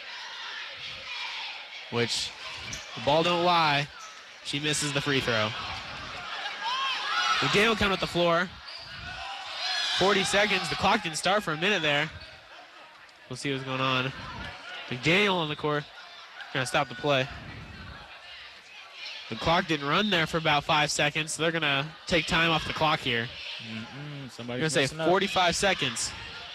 Which, the ball don't lie. She misses the free throw. McDaniel coming up the floor. forty seconds. The clock didn't start for a minute there. We'll see what's going on. McDaniel on the court. Gonna stop the play. The clock didn't run there for about five seconds, so they're gonna take time off the clock here. Mm-mm, somebody's gonna say forty-five up. seconds.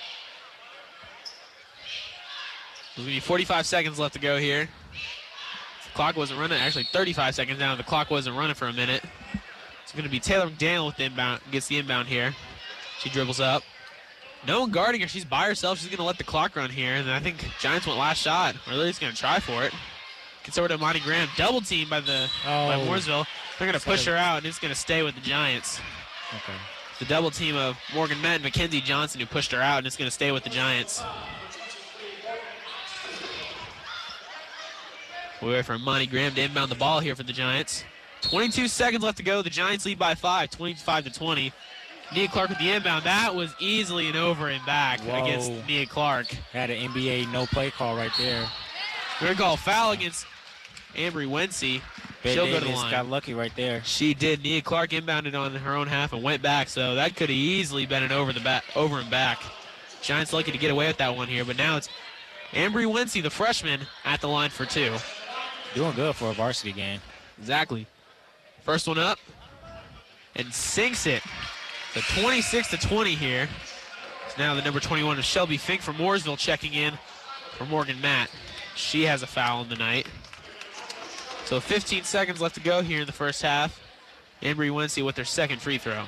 There's gonna be forty-five seconds left to go here. The clock wasn't running. Actually, thirty-five seconds down. The clock wasn't running for a minute. It's gonna be Taylor McDaniel with the inbound. Gets the inbound here. She dribbles up. No one guarding her. She's by herself. She's going to let the clock run here. And I think Giants went last shot. Or at least going to try for it. Gets over to Monty Graham. Double team by the oh. by Mooresville. They're going to push her out, and it's going to stay with the Giants. Okay. The double team of Morgan Met and Mackenzie Johnson who pushed her out, and it's going to stay with the Giants. We wait for Monty Graham to inbound the ball here for the Giants. twenty-two seconds left to go. The Giants lead by five, twenty-five to twenty. Nia Clark with the inbound. That was easily an over and back Whoa. against Nia Clark. Had an N B A no play call right there. We're going to call a foul against Ambry Wency. She'll go to the line. Got lucky right there. She did. Nia Clark inbounded on her own half and went back, so that could have easily been an over the back, over and back. Giants lucky to get away with that one here, but now it's Ambry Wency, the freshman, at the line for two. Doing good for a varsity game. Exactly. First one up and sinks it. So twenty-six to twenty here. It's now the number twenty-one of Shelby Fink from Mooresville checking in for Morgan Matt. She has a foul in the night. So fifteen seconds left to go here in the first half. Ambry Wency with their second free throw.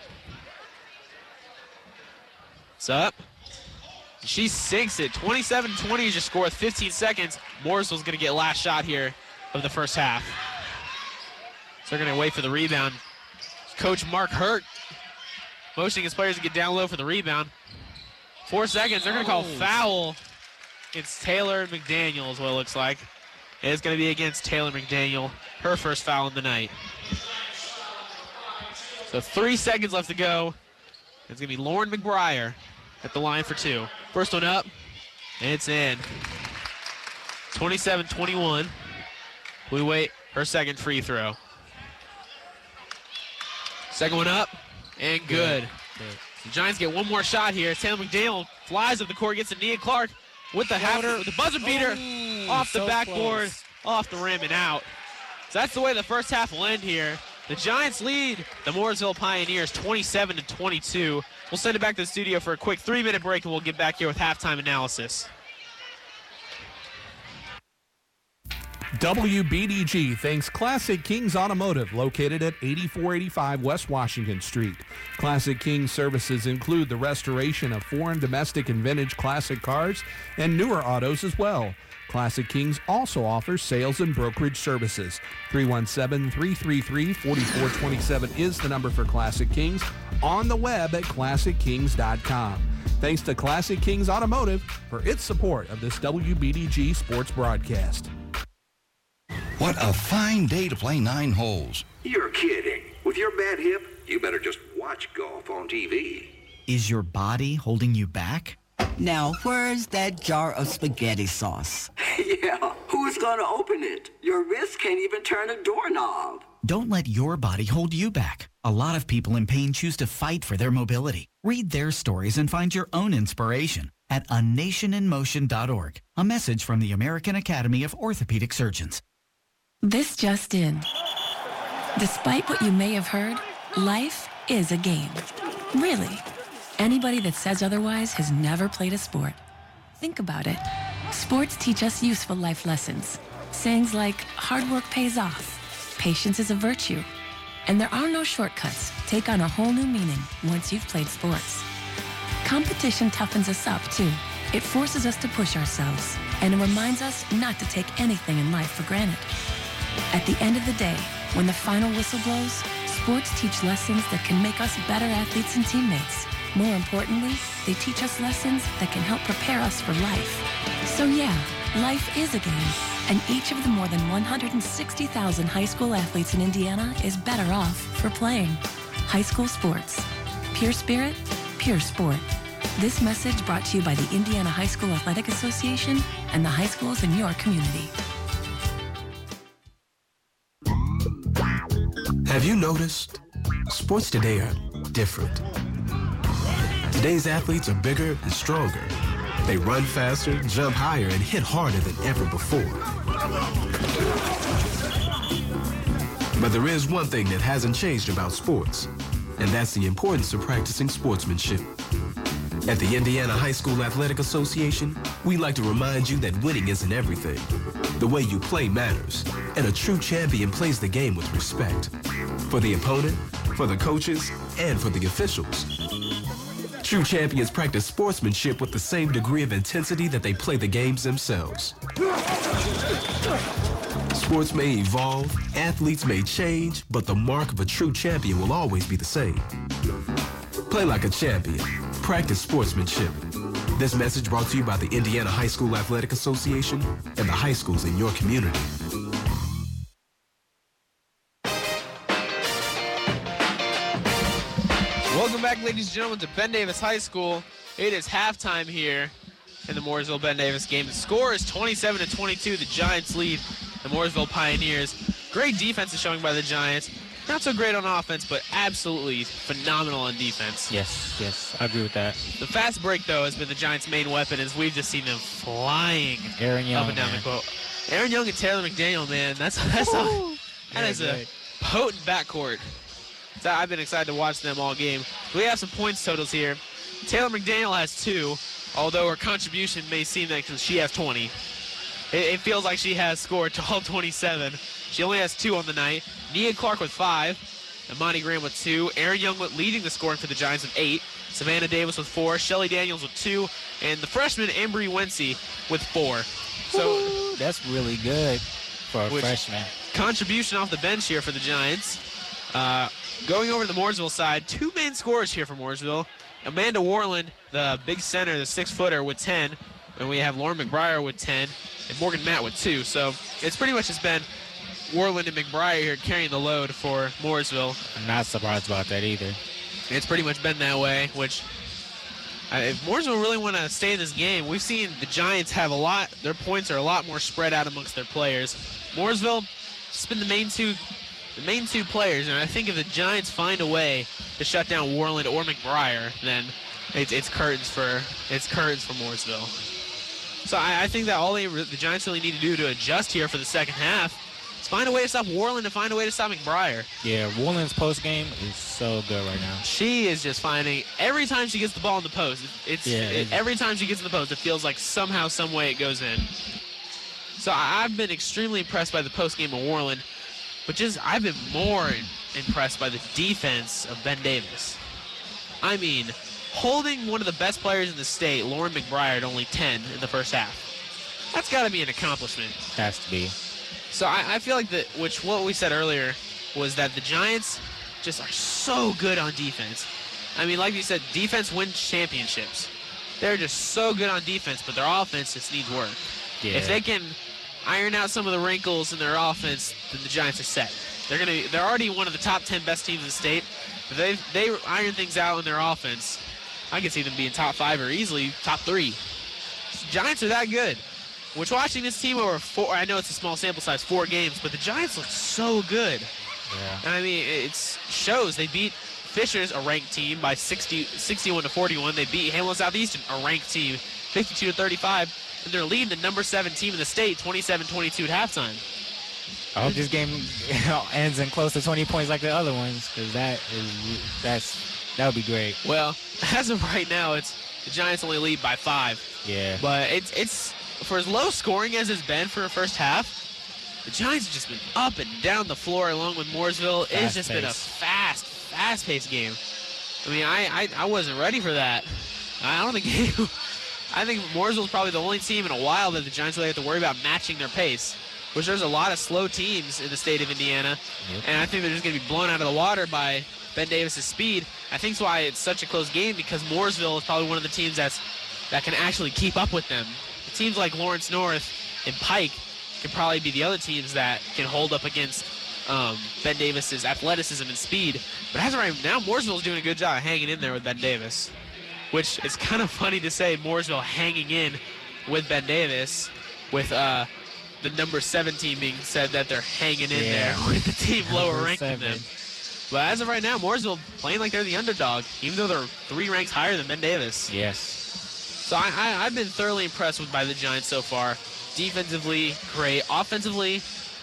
It's up. She sinks it. twenty-seven twenty is your score with fifteen seconds. Mooresville's going to get last shot here of the first half. So they're going to wait for the rebound. Coach Mark Hurt motioning his players to get down low for the rebound. Four seconds. They're going to call oh. foul. It's Taylor McDaniel is what it looks like. And it's going to be against Taylor McDaniel, her first foul in the night. So three seconds left to go. It's going to be Lauren McBriar at the line for two. First one up, and it's in. twenty-seven twenty-one. We wait her second free throw. Second one up, and good. good. good. The Giants get one more shot here. Taylor McDaniel flies up the court, gets to Nia Clark with the half, with the buzzer beater oh, off the so backboard, close. Off the rim and out. So that's the way the first half will end here. The Giants lead the Mooresville Pioneers twenty-seven to twenty-two. We'll send it back to the studio for a quick three-minute break, and we'll get back here with halftime analysis. W B D G thanks Classic Kings Automotive, located at eighty-four eighty-five West Washington Street. Classic Kings services include the restoration of foreign, domestic, and vintage classic cars and newer autos as well. Classic Kings also offers sales and brokerage services. three one seven, three three three, four four two seven is the number for Classic Kings. On the web at classic kings dot com. Thanks to Classic Kings Automotive for its support of this W B D G sports broadcast. What a fine day to play nine holes. You're kidding. With your bad hip, you better just watch golf on T V. Is your body holding you back? Now, where's that jar of spaghetti sauce? Yeah, who's gonna open it? Your wrist can't even turn a doorknob. Don't let your body hold you back. A lot of people in pain choose to fight for their mobility. Read their stories and find your own inspiration at a nation in motion dot org. A message from the American Academy of Orthopedic Surgeons. This just in. Despite what you may have heard, life is a game. Really. Anybody that says otherwise has never played a sport. Think about it. Sports teach us useful life lessons. Sayings like, hard work pays off, patience is a virtue, and there are no shortcuts take on a whole new meaning once you've played sports. Competition toughens us up, too. It forces us to push ourselves, and it reminds us not to take anything in life for granted. At the end of the day, when the final whistle blows, sports teach lessons that can make us better athletes and teammates. More importantly, they teach us lessons that can help prepare us for life. So yeah, life is a game, and each of the more than one hundred sixty thousand high school athletes in Indiana is better off for playing. High school sports. Pure spirit, pure sport. This message brought to you by the Indiana High School Athletic Association and the high schools in your community. Have you noticed? Sports today are different. Today's athletes are bigger and stronger. They run faster, jump higher, and hit harder than ever before. But there is one thing that hasn't changed about sports, and that's the importance of practicing sportsmanship. At the Indiana High School Athletic Association, we like to remind you that winning isn't everything. The way you play matters, and a true champion plays the game with respect. For the opponent, for the coaches, and for the officials. True champions practice sportsmanship with the same degree of intensity that they play the games themselves. Sports may evolve, athletes may change, but the mark of a true champion will always be the same. Play like a champion. Practice sportsmanship. This message brought to you by the Indiana High School Athletic Association and the high schools in your community. Welcome back, ladies and gentlemen, to Ben Davis High School. It is halftime here in the Mooresville Ben Davis game. The score is twenty-seven to twenty-two. The Giants lead the Mooresville Pioneers. Great defense is showing by the Giants. Not so great on offense, but absolutely phenomenal on defense. Yes, yes, I agree with that. The fast break, though, has been the Giants' main weapon, as we've just seen them flying Aaron Young, up and down man. the court. Aaron Young and Taylor McDaniel, man, that's that's a, that is a potent backcourt. So I've been excited to watch them all game. We have some points totals here. Taylor McDaniel has two, although her contribution may seem like she has twenty. It, it feels like she has scored all twenty-seven. She only has two on the night. Nia Clark with five. Imani Graham with two. Aaron Young with leading the scoring for the Giants with eight. Savannah Davis with four. Shelly Daniels with two. And the freshman, Embry Wency, with four. So Ooh, that's really good for a freshman. Contribution off the bench here for the Giants. Uh, going over to the Mooresville side, two main scorers here for Mooresville. Amanda Warland, the big center, the six-footer, with ten. And we have Lauren McBriar with ten. And Morgan Matt with two. So it's pretty much just been Warland and McBriar here carrying the load for Mooresville. I'm not surprised about that either. It's pretty much been that way, which uh, if Mooresville really want to stay in this game, we've seen the Giants have a lot, their points are a lot more spread out amongst their players. Mooresville, it's been the main two the main two players, and I think if the Giants find a way to shut down Warland or McBriar, then it's, it's curtains for it's curtains for Mooresville. So I, I think that all they, the Giants really need to do to adjust here for the second half is find a way to stop Warland and find a way to stop McBriar. Yeah, Warland's post game is so good right now. She is just finding every time she gets the ball in the post. It's yeah, it, every time she gets in the post, it feels like somehow, some way it goes in. So I, I've been extremely impressed by the post game of Warland, but just I've been more impressed by the defense of Ben Davis. I mean, holding one of the best players in the state, Lauren McBriar, at only ten in the first half. That's got to be an accomplishment. Has to be. So I, I feel like that, which what we said earlier was that the Giants just are so good on defense. I mean, like you said, defense wins championships. they're just so good on defense, but their offense just needs work. Yeah. If they can iron out some of the wrinkles in their offense, then the Giants are set. They're gonna they're already one of the top ten best teams in the state. If they they iron things out in their offense, I can see them being top five or easily top three. Giants are that good. Which watching this team over four, I know it's a small sample size, four games, but the Giants look so good. Yeah. And I mean, it shows. They beat Fishers, a ranked team, by sixty, sixty-one to forty-one. They beat Hamlin Southeastern, a ranked team, fifty-two to thirty-five. And they're leading the number seven team in the state, twenty-seven twenty-two at halftime. I hope this game ends in close to twenty points like the other ones, because that is that's that would be great. Well, as of right now, it's the Giants only lead by five. Yeah. But it's it's for as low scoring as it's been for the first half, the Giants have just been up and down the floor along with Mooresville. Fast it's just pace. been a fast, fast-paced game. I mean, I, I I wasn't ready for that. I don't think I think Mooresville's probably the only team in a while that the Giants really have to worry about matching their pace, which there's a lot of slow teams in the state of Indiana, Yep. and I think they're just going to be blown out of the water by Ben Davis's speed. I think that's why it's such a close game, because Mooresville is probably one of the teams that's that can actually keep up with them. Teams like Lawrence North and Pike can probably be the other teams that can hold up against um, Ben Davis's athleticism and speed. But as of right now, Mooresville's doing a good job hanging in there with Ben Davis, which is kind of funny to say, Mooresville hanging in with Ben Davis, with uh, the number seven team being said that they're hanging in Yeah. there with the team lower ranked than seven. them. But as of right now, Mooresville playing like they're the underdog, even though they're three ranks higher than Ben Davis. Yes. So I, I, I've been thoroughly impressed with by the Giants so far. Defensively, great. Offensively,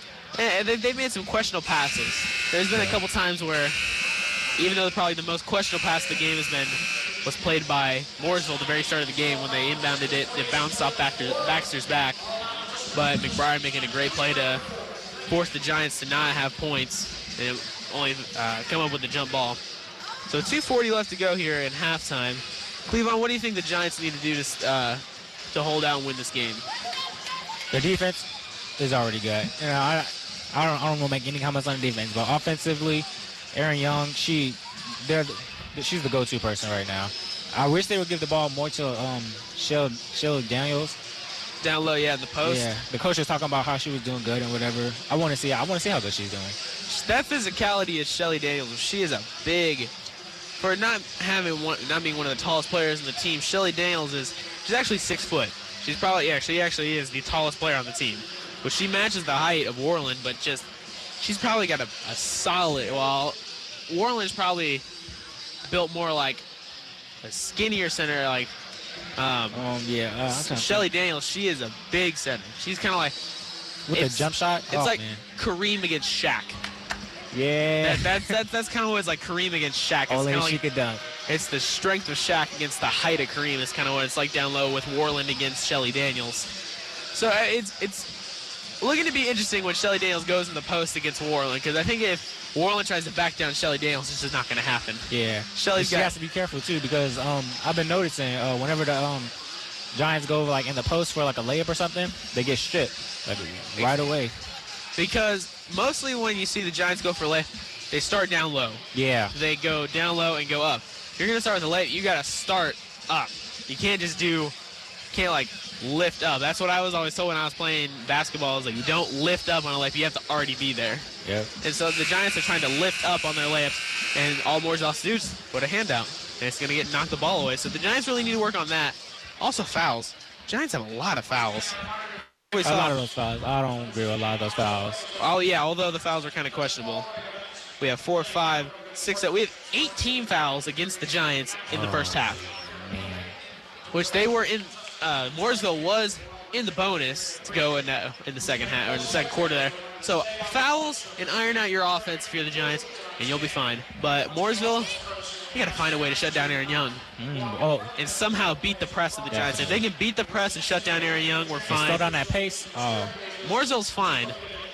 eh, they, they've made some questionable passes. There's been a couple times where, even though probably the most questionable pass of the game has been was played by Mooresville at the very start of the game when they inbounded it, it bounced off Baxter, Baxter's back. But McBride making a great play to force the Giants to not have points and only uh, come up with the jump ball. So two forty left to go here in halftime. Cleveland, what do you think the Giants need to do to uh, to hold out and win this game? Their defense is already good. You know, I, I don't, I don't want to make any comments on the defense, but offensively, Aaron Young, she, they're, the, she's the go-to person right now. I wish they would give the ball more to um, Shell, Shell Daniels. Down low, yeah, in the post. Yeah, the coach was talking about how she was doing good and whatever. I want to see, I want to see how good she's doing. That physicality is Shelly Daniels. She is a big, for not having one, not being one of the tallest players in the team. Shelly Daniels is, she's actually six foot. She's probably, yeah, she actually is the tallest player on the team. But she matches the height of Warland, but just, she's probably got a, a solid, well, Warland's probably built more like a skinnier center, like, um, um yeah. Uh, so Shelly Daniels, she is a big center. She's kind of like, with a jump shot? It's Oh, like man. Kareem against Shaq. Yeah. That, that's that's that's kind of what it's like Kareem against Shaq. It's Only kinda she like, could dunk. It's the strength of Shaq against the height of Kareem. It's kind of what it's like down low with Warland against Shelly Daniels. So uh, it's it's looking to be interesting when Shelly Daniels goes in the post against Warland, because I think if Warland tries to back down Shelly Daniels, it's just not going to happen. Yeah. Shelly's she got- has to be careful too, because um I've been noticing uh, whenever the um Giants go like in the post for like a layup or something, they get stripped like right away. Because mostly when you see the Giants go for lay, they start down low. Yeah. They go down low and go up. If you're going to start with a layup, you got to start up. You can't just do, can't like lift up. That's what I was always told when I was playing basketball, is like you don't lift up on a layup, you have to already be there. Yeah. And so the Giants are trying to lift up on their layups, and all Mooresville has to do is put a hand out, and it's going to get knocked the ball away. So the Giants really need to work on that. Also fouls. Giants have a lot of fouls. We A saw- lot of those fouls. I don't agree with a lot of those fouls. Oh, yeah, although the fouls are kind of questionable. We have four, five, six, seven. We have eighteen fouls against the Giants in the Oh, first half, which they were in. Uh, Mooresville was in the bonus to go in, uh, in the second half or in the second quarter there. So fouls and iron out your offense if you're the Giants, and you'll be fine. But Mooresville, you got to find a way to shut down Aaron Young Mm, oh, and somehow beat the press of the Giants. If they can beat the press and shut down Aaron Young, we're and fine. slow down that pace. Oh, Mooresville's fine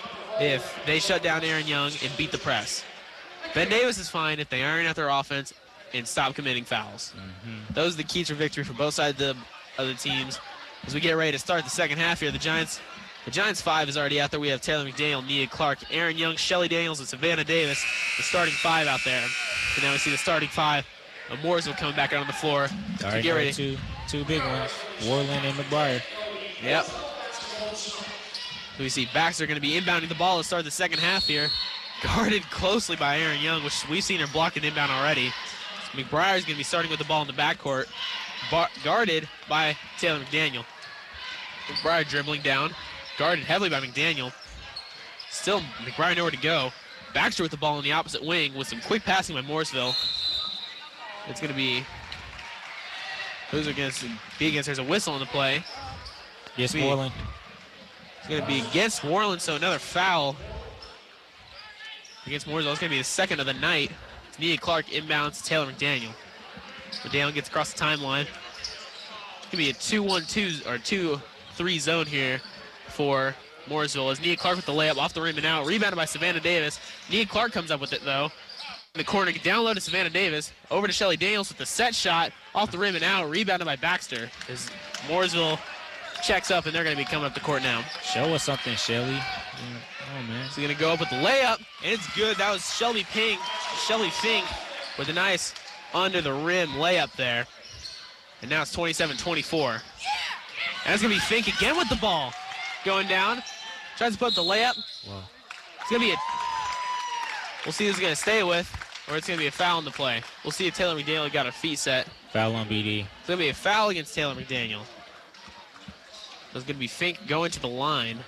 if they shut down Aaron Young and beat the press. Ben Davis is fine if they iron out their offense and stop committing fouls. Mm-hmm. Those are the keys for victory for both sides of the, of the teams. As we get ready to start the second half here, the Giants, the Giants five is already out there. We have Taylor McDaniel, Nia Clark, Aaron Young, Shelly Daniels, and Savannah Davis, the starting five out there. And now we see the starting five of Mooresville coming back out on the floor all to right, get ready. two. two big ones, Warland and McBride. Yep. So we see Baxter going to be inbounding the ball to start the second half here. Guarded closely by Aaron Young, which we've seen her block an inbound already. So McBride is going to be starting with the ball in the backcourt, bar guarded by Taylor McDaniel. McBride dribbling down, guarded heavily by McDaniel. Still, McBride nowhere to go. Baxter with the ball in the opposite wing with some quick passing by Mooresville. It's going to be, who's against, be against, there's a whistle in the play. Yes, Warland. It's going to be against Warland, so another foul against Mooresville. It's going to be the second of the night. It's Nia Clark inbounds to Taylor McDaniel. McDaniel gets across the timeline. It's going to be a two one two or two three zone here for Mooresville as Nia Clark with the layup off the rim and out. Rebounded by Savannah Davis. Nia Clark comes up with it, though. In the corner, down low to Savannah Davis. Over to Shelly Daniels with the set shot off the rim and out. Rebounded by Baxter as Mooresville checks up, and they're going to be coming up the court now. Show us something, Shelly. Oh, man. So going to go up with the layup, and it's good. That was Shelby Pink, Shelly Fink with a nice under the rim layup there. And now it's twenty-seven twenty-four. And it's going to be Fink again with the ball. Going down. Tries to put up the layup. Wow. It's going to be a, we'll see who's going to stay with, or it's going to be a foul in the play. We'll see if Taylor McDaniel got her feet set. Foul on B D. It's going to be a foul against Taylor McDaniel. So it's going to be Fink going to the line.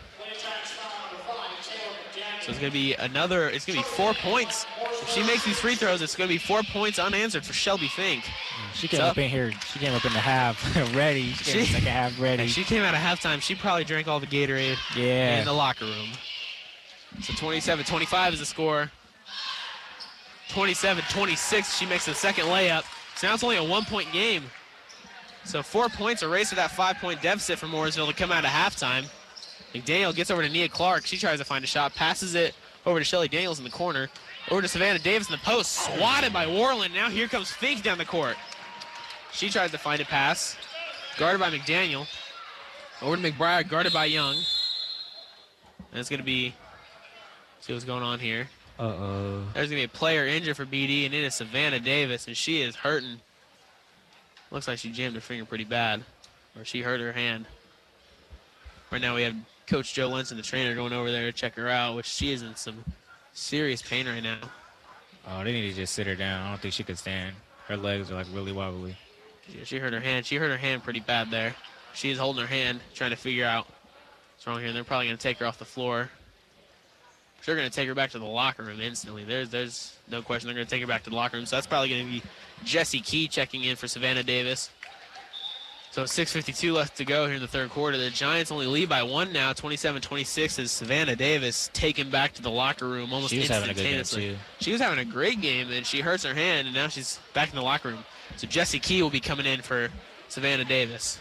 So it's going to be another, it's going to be four points. If she makes these free throws, it's going to be four points unanswered for Shelby Fink. She came up. up in here, she came up in the half ready. She came she, in the second half ready. And she came out of halftime. She probably drank all the Gatorade yeah. in the locker room. So twenty-seven twenty-five is the score. twenty-seven twenty-six, she makes the second layup. So now it's only a one-point game. So four points erase for that five-point deficit for Mooresville to come out of halftime. McDaniel gets over to Nia Clark. She tries to find a shot, passes it over to Shelly Daniels in the corner. Over to Savannah Davis in the post, swatted by Warland. Now here comes Fink down the court. She tries to find a pass, guarded by McDaniel. Over to McBride, guarded by Young. And it's going to be, see what's going on here. Uh-oh. There's going to be a player injured for B D, and it is Savannah Davis, and she is hurting. Looks like she jammed her finger pretty bad, or she hurt her hand. Right now we have Coach Joe Lenson, the trainer, going over there to check her out, which she is in some serious pain right now. Oh, they need to just sit her down. I don't think she could stand. Her legs are like really wobbly. Yeah, she hurt her hand. She hurt her hand pretty bad there. She is holding her hand, trying to figure out what's wrong here. They're probably going to take her off the floor. They're going to take her back to the locker room instantly. There's there's no question they're going to take her back to the locker room. So that's probably going to be Jessie Key checking in for Savannah Davis. So six fifty-two left to go here in the third quarter. The Giants only lead by one now, twenty-seven twenty-six, as Savannah Davis taken back to the locker room almost she was instantaneously. Having a good game too. She was having a great game, and she hurts her hand, and now she's back in the locker room. So Jessie Key will be coming in for Savannah Davis.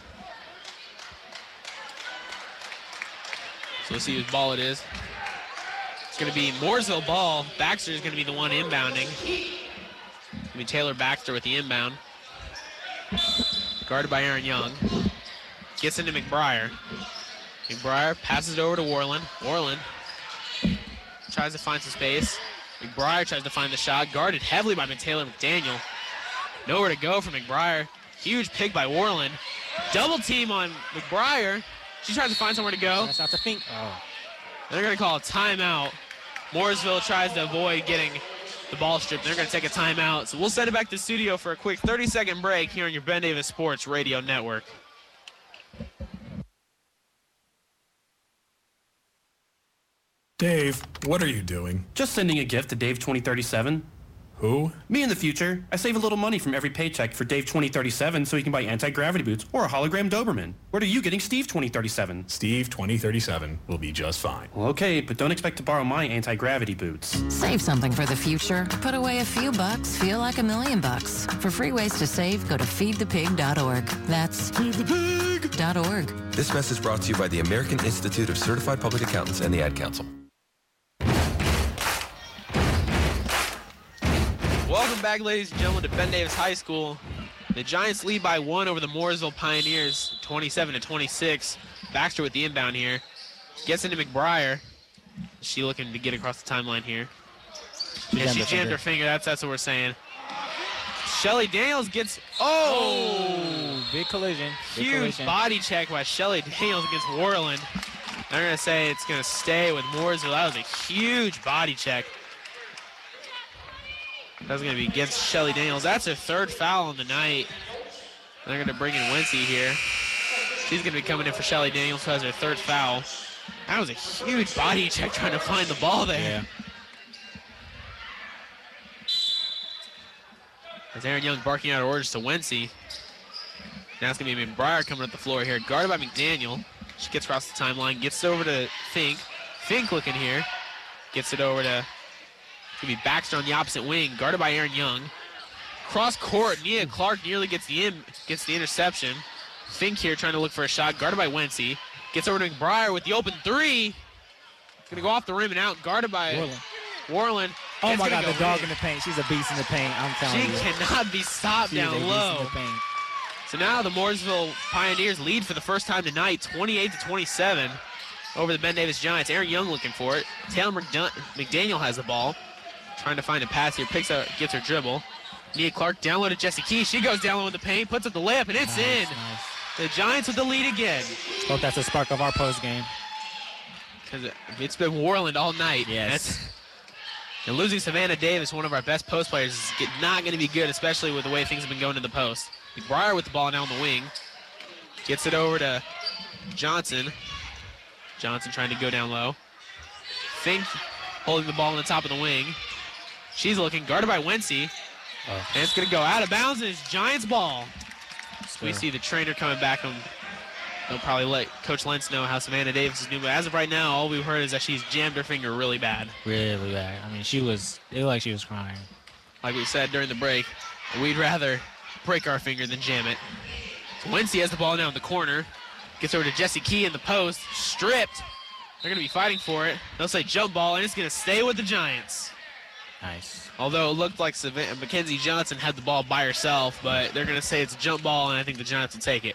So we'll see whose ball it is. It's going to be Mooresville ball. Baxter is going to be the one inbounding. It's going to be Taylor Baxter with the inbound. Guarded by Aaron Young. Gets into McBride. McBride passes it over to Warland. Warland tries to find some space. McBride tries to find the shot. Guarded heavily by Taylor McDaniel. Nowhere to go for McBride. Huge pick by Warland. Double team on McBride. She tries to find somewhere to go. That's not the Fink. Oh. They're going to call a timeout. Mooresville tries to avoid getting the ball stripped. They're going to take a timeout. So we'll send it back to the studio for a quick thirty-second break here on your Ben Davis Sports Radio Network. Dave, what are you doing? Just sending a gift to Dave twenty thirty-seven. Who? Me in the future. I save a little money from every paycheck for Dave twenty thirty-seven so he can buy anti-gravity boots or a hologram Doberman. What are you getting Steve twenty thirty-seven? Steve twenty thirty-seven will be just fine. Well, okay, but don't expect to borrow my anti-gravity boots. Save something for the future. Put away a few bucks, feel like a million bucks. For free ways to save, go to feed the pig dot org. That's feed the pig dot org. This message brought to you by the American Institute of Certified Public Accountants and the Ad Council. Welcome back, ladies and gentlemen, to Ben Davis High School. The Giants lead by one over the Mooresville Pioneers, twenty-seven to twenty-six. Baxter with the inbound here. Gets into McBride. She looking to get across the timeline here. She yeah, jammed she her jammed her finger. That's that's what we're saying. Shelly Daniels gets. Oh! big collision. Big Huge collision. body check by Shelly Daniels against Worland. They're going to say it's going to stay with Mooresville. That was a huge body check. That was going to be against Shelly Daniels. That's her third foul on the night. They're going to bring in Wency here. She's going to be coming in for Shelly Daniels, who has her third foul. That was a huge body check trying to find the ball there. Yeah. As Aaron Young barking out orders to Wency. Now it's going to be McBriar coming up the floor here, guarded by McDaniel. She gets across the timeline, gets it over to Fink. Fink looking here. Gets it over to, it's going to be Baxter on the opposite wing, guarded by Aaron Young. Cross court, Nia Clark nearly gets the in, gets the interception. Fink here trying to look for a shot, guarded by Wency. Gets over to McBriar with the open three. It's going to go off the rim and out, guarded by Worland. Worland. Oh It's my gonna God, go the dog in. in the paint. She's a beast in the paint. I'm telling She you. cannot be stopped She's a down beast low. in the paint. So now the Mooresville Pioneers lead for the first time tonight, twenty-eight to twenty-seven over the Ben Davis Giants. Aaron Young looking for it. Taylor McDun- McDaniel has the ball. Trying to find a pass here. Picks up, gets her dribble. Nia Clark down low to Jessie Key. She goes down low in the paint, puts up the layup, and it's Nice, in. nice. The Giants with the lead again. Hope that's the spark of our post game. Because it's been Worland all night. Yes. That's, and losing Savannah Davis, one of our best post players, is get, not going to be good, especially with the way things have been going in the post. McBriar with the ball now on the wing. Gets it over to Johnson. Johnson trying to go down low. Fink holding the ball on the top of the wing. She's looking, guarded by Wency. Oh. And it's going to go out of bounds, and it's Giants ball. We Sure. see the trainer coming back, and they'll probably let Coach Lentz know how Savannah Davis is doing. But as of right now, all we've heard is that she's jammed her finger really bad. Really bad. I mean, she was, it looked like she was crying. Like we said during the break, we'd rather break our finger than jam it. Wency has the ball now in the corner. Gets over to Jessie Key in the post. Stripped. They're going to be fighting for it. They'll say jump ball, and it's going to stay with the Giants. Nice. Although it looked like Savannah, Mackenzie Johnson had the ball by herself, but they're going to say it's a jump ball, and I think the Giants will take it.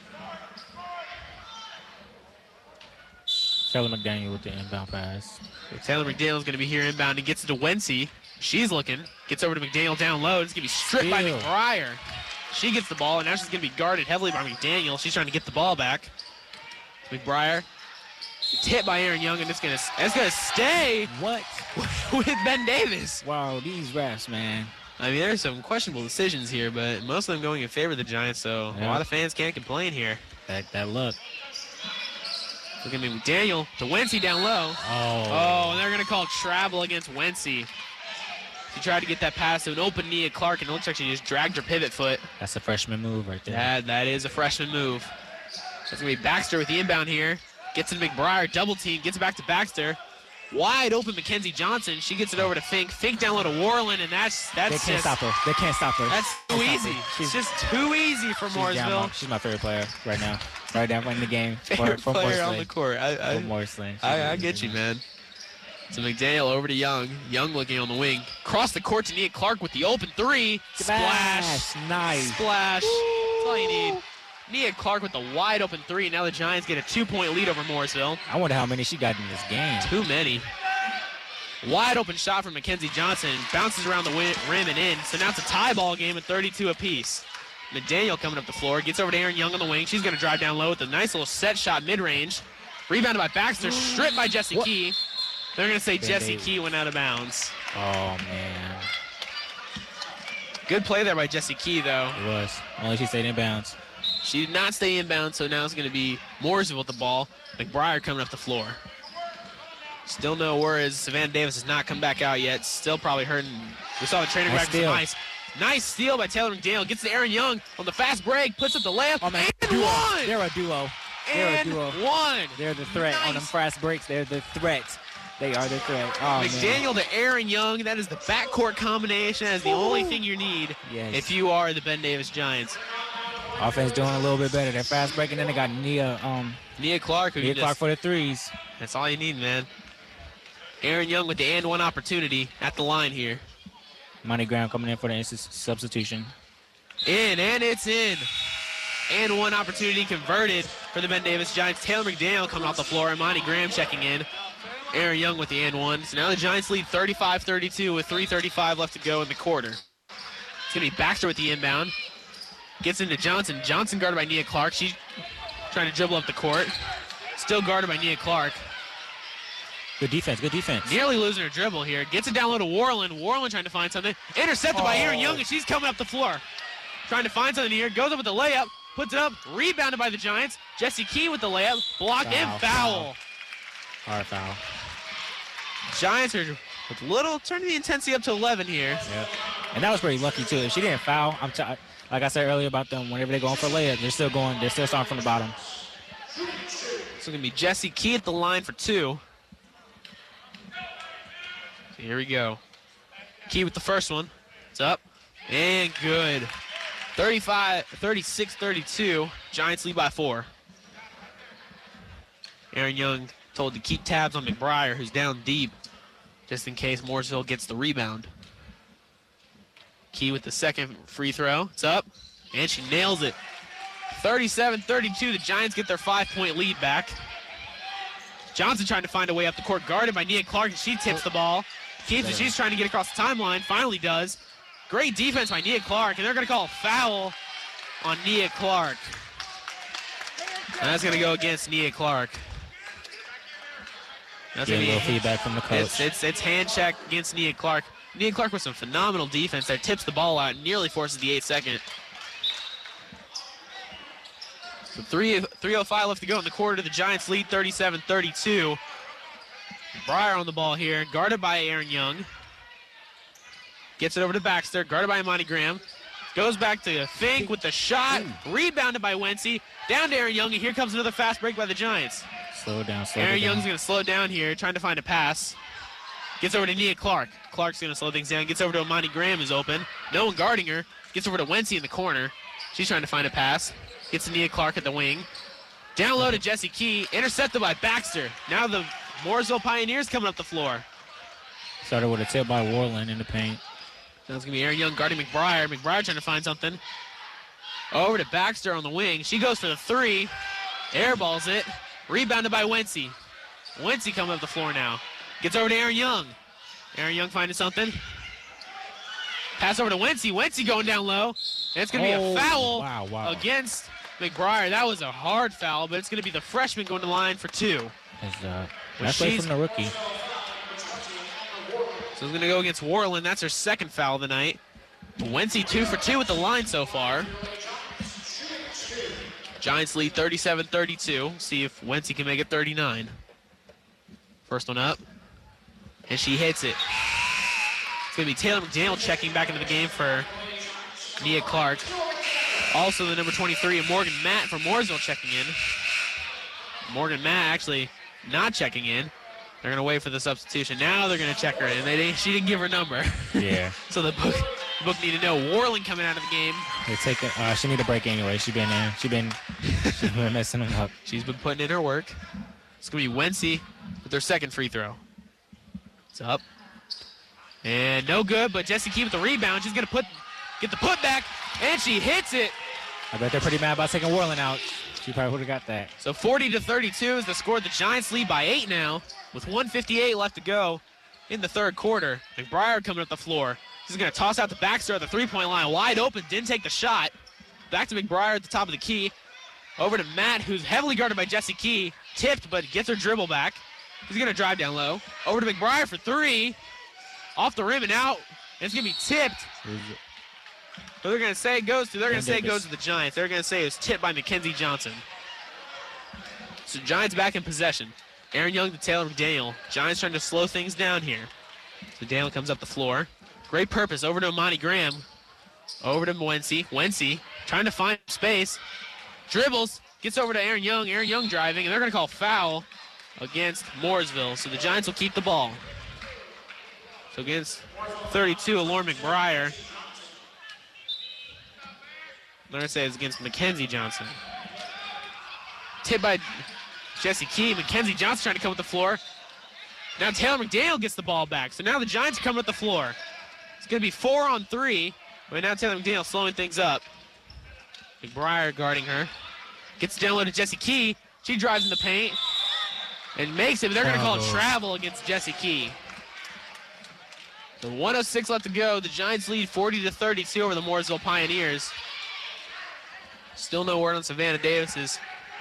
Taylor McDaniel with the inbound pass. Taylor McDaniel's going to be here inbound. He gets it to Wency. She's looking. Gets over to McDaniel down low. It's going to be stripped by Steal. McBriar. She gets the ball, and now she's going to be guarded heavily by McDaniel. She's trying to get the ball back. McBriar. It's hit by Aaron Young, and it's going to it's going to stay What? with Ben Davis. Wow, these refs, man. I mean, there's some questionable decisions here, but most of them going in favor of the Giants, so a Yeah. lot of fans can't complain here. That that look. Look at me, McDaniel to Wency down low. Oh. Oh, and they're going to call travel against Wency. She tried to get that pass to an open Nia Clark, and it looks like she just dragged her pivot foot. That's a freshman move right there. That, that is a freshman move. That's going to be Baxter with the inbound here. Gets it to McBriar, double team, gets it back to Baxter. Wide open Mackenzie Johnson. She gets it over to Fink. Fink down low to Worland, and that's that's They can't just, stop her. They can't stop her. That's too Can't easy. stop her. It's She's- just too easy for she's down Mooresville. my- She's my favorite player right now. Right now in the game. For, Favorite for player on Morsley. the court. I, I, For Morsley. She's I, I amazing, get you, man. So McDaniel over to Young. Young looking on the wing. Cross the court to Nia Clark with the open three. Splash. Splash. Nice. Splash. That's all you need. Nia Clark with the wide open three. Now the Giants get a two-point lead over Mooresville. I wonder how many she got in this game. Too many. Wide open shot from Mackenzie Johnson. Bounces around the win- rim and in. So now it's a tie ball game at thirty-two apiece. McDaniel coming up the floor. Gets over to Aaron Young on the wing. She's going to drive down low with a nice little set shot mid-range. Rebounded by Baxter. Stripped by Jessie What? Key. They're going to say Ben Jessie Davis. Key went out of bounds. Oh, man. Good play there by Jessie Key, though. It was. Only she stayed in bounds. She did not stay inbound, so now it's going to be Mooresville with the ball. McBriar coming up the floor. Still no worries. Savannah Davis has not come back out yet. Still probably hurting. We saw the trainer Nice grab some steal. ice. Nice steal by Taylor McDaniel. Gets to Aaron Young on the fast break. Puts up the layup. Oh, man. And Duo. one! They're a duo. They're and a duo. one! They're the threat on them Nice. fast breaks. They're the threat. They are the threat. Oh, man. McDaniel to Aaron Young. That is the backcourt combination. That is the only thing you need Yes. if you are the Ben Davis Giants. Offense doing a little bit better. They're fast breaking. Then they got Nia, um, Nia Clark. Who Nia can Clark just- for the threes. That's all you need, man. Aaron Young with the and one opportunity at the line here. Monty Graham coming in for the instant substitution. In, and it's in. And one opportunity converted for the Ben Davis Giants. Taylor McDaniel coming off the floor, and Monty Graham checking in. Aaron Young with the and one. So now the Giants lead thirty-five thirty-two with three thirty-five left to go in the quarter. It's going to be Baxter with the inbound. Gets into Johnson. Johnson guarded by Nia Clark. She's trying to dribble up the court. Still guarded by Nia Clark. Good defense, good defense. Nearly losing her dribble here. Gets it down low to Warland. Warland trying to find something. Intercepted oh. by Aaron Young, and she's coming up the floor. Trying to find something here. Goes up with the layup. Puts it up. Rebounded by the Giants. Jessie Key with the layup. Blocked foul, and foul. foul. Hard foul. Giants are with little, turning the intensity up to eleven here. Yep. And that was pretty lucky, too. If she didn't foul, I'm t- like I said earlier about them, whenever they're going for layup, they're still going, they're still starting from the bottom. It's going to be Jessie Key at the line for two. So here we go. Key with the first one. It's up and good. thirty-five, thirty-six thirty-two. Giants lead by four. Aaron Young told to keep tabs on McBriar, who's down deep, just in case Mooresville gets the rebound. Key with the second free throw. It's up, and she nails it. thirty-seven thirty-two, the Giants get their five-point lead back. Johnson trying to find a way up the court, guarded by Nia Clark, and she tips the ball. Keeps it, she's trying to get across the timeline, finally does. Great defense by Nia Clark, and they're going to call a foul on Nia Clark. And that's going to go against Nia Clark. That's Get a little be, feedback from the coach. It's, it's, it's hand check against Nia Clark. Nia Clark with some phenomenal defense there. Tips the ball out, nearly forces the eight second. So three oh five left to go in the quarter. The Giants lead thirty-seven thirty-two. Breyer on the ball here, guarded by Aaron Young. Gets it over to Baxter, guarded by Imani Graham. Goes back to Fink with the shot. Rebounded by Wency. Down to Aaron Young, and here comes another fast break by the Giants. Slow down, slow Aaron down. Young's going to slow down here, trying to find a pass. Gets over to Nia Clark. Clark's going to slow things down. Gets over to Imani Graham, who's open. No one guarding her. Gets over to Wency in the corner. She's trying to find a pass. Gets to Nia Clark at the wing. Down low to Jessie Key. Intercepted by Baxter. Now the Mooresville Pioneers coming up the floor. Started with a tip by Warland in the paint. Now it's going to be Aaron Young guarding McBriar. McBriar trying to find something. Over to Baxter on the wing. She goes for the three. Airballs it. Rebounded by Wency. Wency coming up the floor now. Gets over to Aaron Young. Aaron Young finding something. Pass over to Wency. Wency going down low. And it's going to oh, be a foul wow, wow. against McBriar. That was a hard foul, but it's going to be the freshman going to the line for two. It's, uh, that's play from the rookie. So it's going to go against Warland. That's her second foul of the night. Wency two for two at the line so far. Giants lead thirty-seven thirty-two. See if Wency can make it thirty-nine. First one up. And she hits it. It's going to be Taylor McDaniel checking back into the game for Nia Clark. Also the number twenty-three, Morgan Matt from Mooresville checking in. Morgan Matt actually not checking in. They're going to wait for the substitution. Now they're going to check her in. They didn't, she didn't give her number. Yeah. So the book, the book need to know. Warland coming out of the game. They take it. Uh, she need a break anyway. She been in. She been. She been messing them up. She's been putting in her work. It's going to be Wency with their second free throw. It's up. And no good, but Jessie Key with the rebound. She's going to put get the putback, and she hits it. I bet they're pretty mad about taking Warland out. She probably would have got that. So forty to thirty-two is the score. The Giants lead by eight now with one fifty-eight left to go in the third quarter. McBriar coming up the floor. She's going to toss out to Baxter at the three-point line. Wide open, didn't take the shot. Back to McBriar at the top of the key. Over to Matt, who's heavily guarded by Jessie Key. Tipped, but gets her dribble back. He's going to drive down low. Over to McBriar for three. Off the rim and out. And it's going to be tipped. So they're going to say it goes to, they're going to say it goes to the Giants. They're going to say it was tipped by Mackenzie Johnson. So Giants back in possession. Aaron Young to Taylor McDaniel. Giants trying to slow things down here. So Daniel comes up the floor. Great purpose. Over to Imani Graham. Over to Wency. Wency trying to find space. Dribbles. Gets over to Aaron Young. Aaron Young driving. And they're going to call foul against Mooresville. So the Giants will keep the ball. So against thirty-two, Lauren McBriar. They're going to say it's against Mackenzie Johnson. Tipped by Jessie Key. Mackenzie Johnson trying to come with the floor. Now Taylor McDaniel gets the ball back. So now the Giants are coming with the floor. It's going to be four on three. But now Taylor McDaniel slowing things up. McBriar guarding her. Gets down low to Jessie Key. She drives in the paint and makes it. But they're going to call it travel against Jessie Key. So one oh six left to go. The Giants lead forty to thirty-two over the Mooresville Pioneers. Still no word on Savannah Davis's.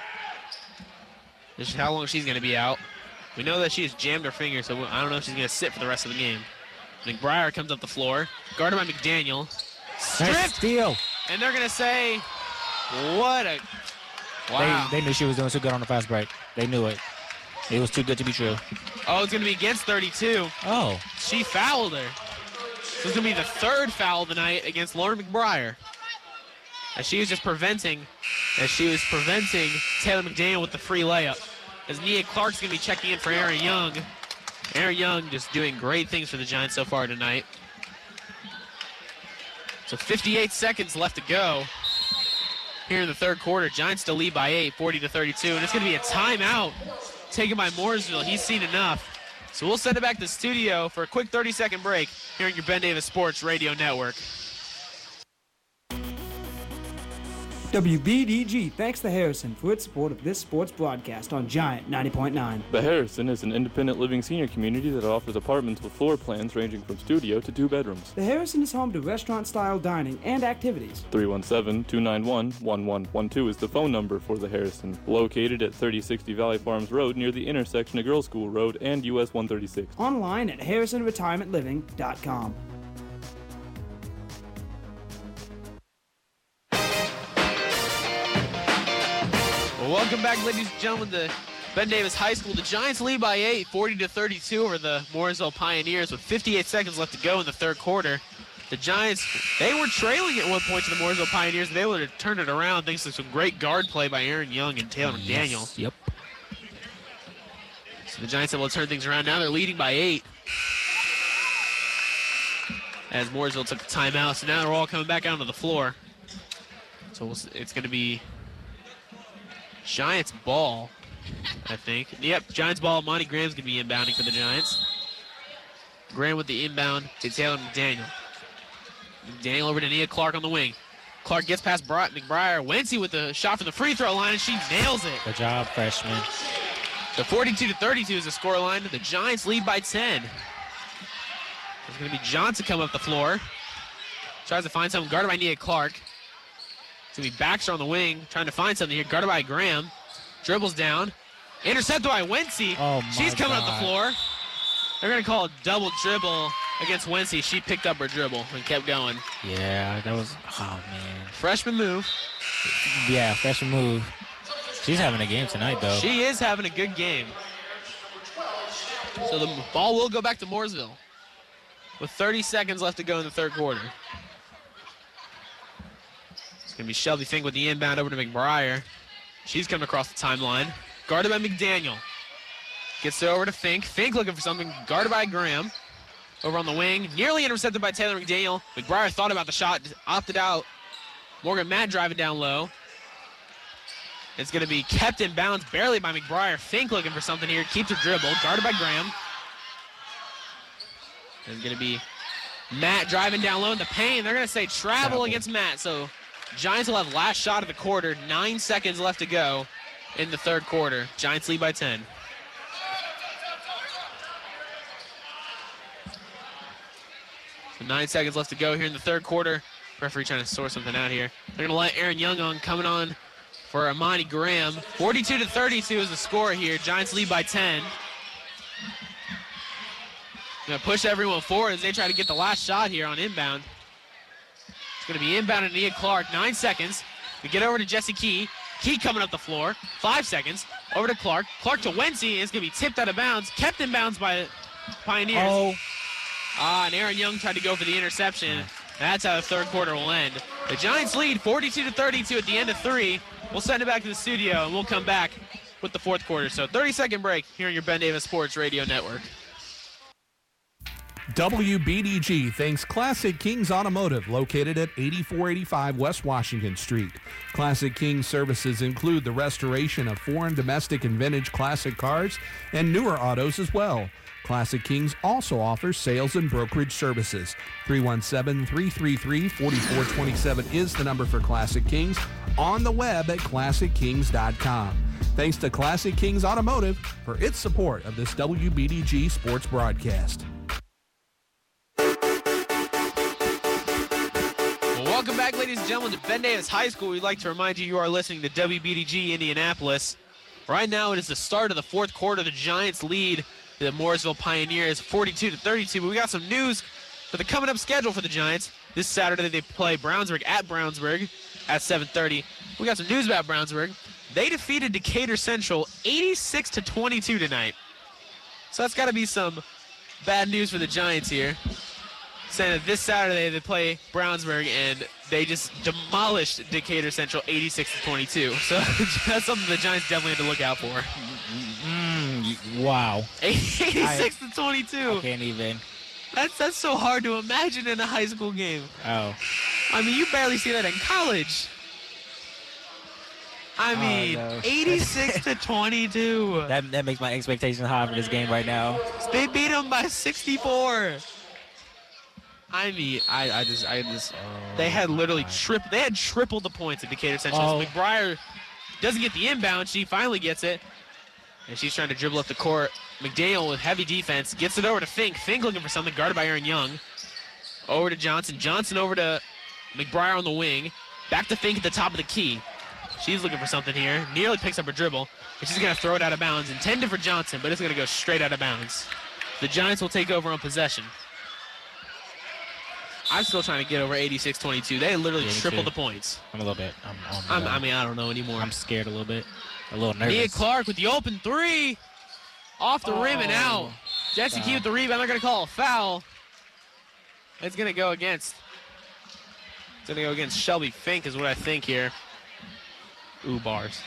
Just how long she's going to be out. We know that she has jammed her finger, so I don't know if she's going to sit for the rest of the game. McBriar comes up the floor, guarded by McDaniel. Stripped. Steal. And they're going to say, what a, wow. They, they knew she was doing so good on the fast break. They knew it. It was too good to be true. Oh, it's going to be against thirty-two. Oh. She fouled her. This is going to be the third foul of the night against Lauren McBriar. As she was just preventing, as she was preventing Taylor McDaniel with the free layup. As Nia Clark's going to be checking in for Aaron Young. Aaron Young just doing great things for the Giants so far tonight. So fifty-eight seconds left to go here in the third quarter. Giants still lead by eight, forty to thirty-two. And it's going to be a timeout taken by Mooresville. He's seen enough. So we'll send it back to the studio for a quick thirty-second break here on your Ben Davis Sports Radio Network. W B D G thanks to Harrison for its support of this sports broadcast on Giant ninety point nine. The Harrison is an independent living senior community that offers apartments with floor plans ranging from studio to two bedrooms. The Harrison is home to restaurant-style dining and activities. three one seven, two nine one, one one one two is the phone number for the Harrison, located at thirty sixty Valley Farms Road near the intersection of Girls School Road and U S one thirty-six. Online at harrison retirement living dot com. Welcome back, ladies and gentlemen, to Ben Davis High School. The Giants lead by eight, forty to thirty-two over the Mooresville Pioneers with fifty-eight seconds left to go in the third quarter. The Giants, they were trailing at one point to the Mooresville Pioneers, but they were able to turn it around thanks to some great guard play by Aaron Young and Taylor Yes. McDaniel. Yep. So the Giants able to turn things around. Now they're leading by eight. As Mooresville took the timeout, so now they're all coming back onto the floor. So we'll, it's going to be Giants ball, I think. Yep, Giants ball. Monty Graham's going to be inbounding for the Giants. Graham with the inbound to Taylor McDaniel. McDaniel over to Nia Clark on the wing. Clark gets past McBriar. Wency with the shot from the free throw line, and she nails it. Good job, freshman. The forty-two to thirty-two is the score line. The Giants lead by ten. It's going to be Johnson coming up the floor. Tries to find something, guarded by Nia Clark. It's going to be Baxter on the wing, trying to find something here, guarded by Graham. Dribbles down. Intercepted by Wency. Oh, my She's coming God. up the floor. They're going to call a double dribble against Wency. She picked up her dribble and kept going. Yeah, that was, oh, man. Freshman move. Yeah, freshman move. She's having a game tonight, though. She is having a good game. So the ball will go back to Mooresville with thirty seconds left to go in the third quarter. It's going to be Shelby Fink with the inbound over to McBriar. She's coming across the timeline. Guarded by McDaniel. Gets it over to Fink. Fink looking for something. Guarded by Graham. Over on the wing. Nearly intercepted by Taylor McDaniel. McBriar thought about the shot. Opted out. Morgan Matt driving down low. It's going to be kept in bounds barely by McBriar. Fink looking for something here. Keeps her dribble. Guarded by Graham. It's going to be Matt driving down low in the paint. They're going to say travel, Travel. against Matt. So Giants will have last shot of the quarter. Nine seconds left to go in the third quarter. Giants lead by ten. So nine seconds left to go here in the third quarter. Referee trying to sort something out here. They're going to let Aaron Young on, coming on for Amani Graham. forty-two to thirty-two is the score here. Giants lead by ten. Going to push everyone forward as they try to get the last shot here on inbound. It's going to be inbound to Nia Clark. Nine seconds. We get over to Jesse Key. Key coming up the floor. Five seconds. Over to Clark. Clark to Wency. It's going to be tipped out of bounds. Kept in bounds by Pioneers. Oh. Ah, and Aaron Young tried to go for the interception. That's how the third quarter will end. The Giants lead forty-two to thirty-two at the end of three. We'll send it back to the studio, and we'll come back with the fourth quarter. So thirty-second break here on your Ben Davis Sports Radio Network. W B D G thanks Classic Kings Automotive, located at eighty-four eighty-five West Washington Street. Classic Kings services include the restoration of foreign, domestic, and vintage classic cars and newer autos as well. Classic Kings also offers sales and brokerage services. three one seven, three three three, four four two seven is the number for Classic Kings. On the web at classic kings dot com. Thanks to Classic Kings Automotive for its support of this W B D G sports broadcast. Well, welcome back, ladies and gentlemen, to Ben Davis High School, we'd like to remind you you are listening to W B D G Indianapolis. Right now, it is the start of the fourth quarter. The Giants lead the Mooresville Pioneers forty-two to thirty-two. But we got some news for the coming up schedule for the Giants. This Saturday, they play Brownsburg at Brownsburg at seven thirty. We got some news about Brownsburg. They defeated Decatur Central eighty-six to twenty-two tonight. So that's got to be some bad news for the Giants here. Saying that this Saturday they play Brownsburg and they just demolished Decatur Central eighty-six to twenty-two. So that's something the Giants definitely have to look out for. Mm, wow. eighty-six to twenty-two. I can't even. That's that's so hard to imagine in a high school game. Oh. I mean, you barely see that in college. I mean, oh, no. eighty-six to twenty-two. That that makes my expectations high for this game right now. They beat them by sixty-four. I mean, I, I just, I just, oh, they had literally triple, they had tripled the points at Decatur Central. Oh. So McBriar doesn't get the inbound. She finally gets it. And she's trying to dribble up the court. McDaniel with heavy defense gets it over to Fink. Fink looking for something, guarded by Aaron Young. Over to Johnson. Johnson over to McBriar on the wing. Back to Fink at the top of the key. She's looking for something here. Nearly picks up her dribble. And she's going to throw it out of bounds. Intended for Johnson, but it's going to go straight out of bounds. The Giants will take over on possession. I'm still trying to get over eighty-six twenty-two. They literally Yeah, tripled too. the points. I'm a little bit. I'm, I'm, I'm, uh, I mean, I don't know anymore. I'm scared a little bit. A little nervous. Nia Clark with the open three. Off the rim and out. Oh. Jesse Key Foul. with the rebound. They're going to call a foul. It's going to go against. It's going to go against Shelby Fink is what I think here. Ooh, bars.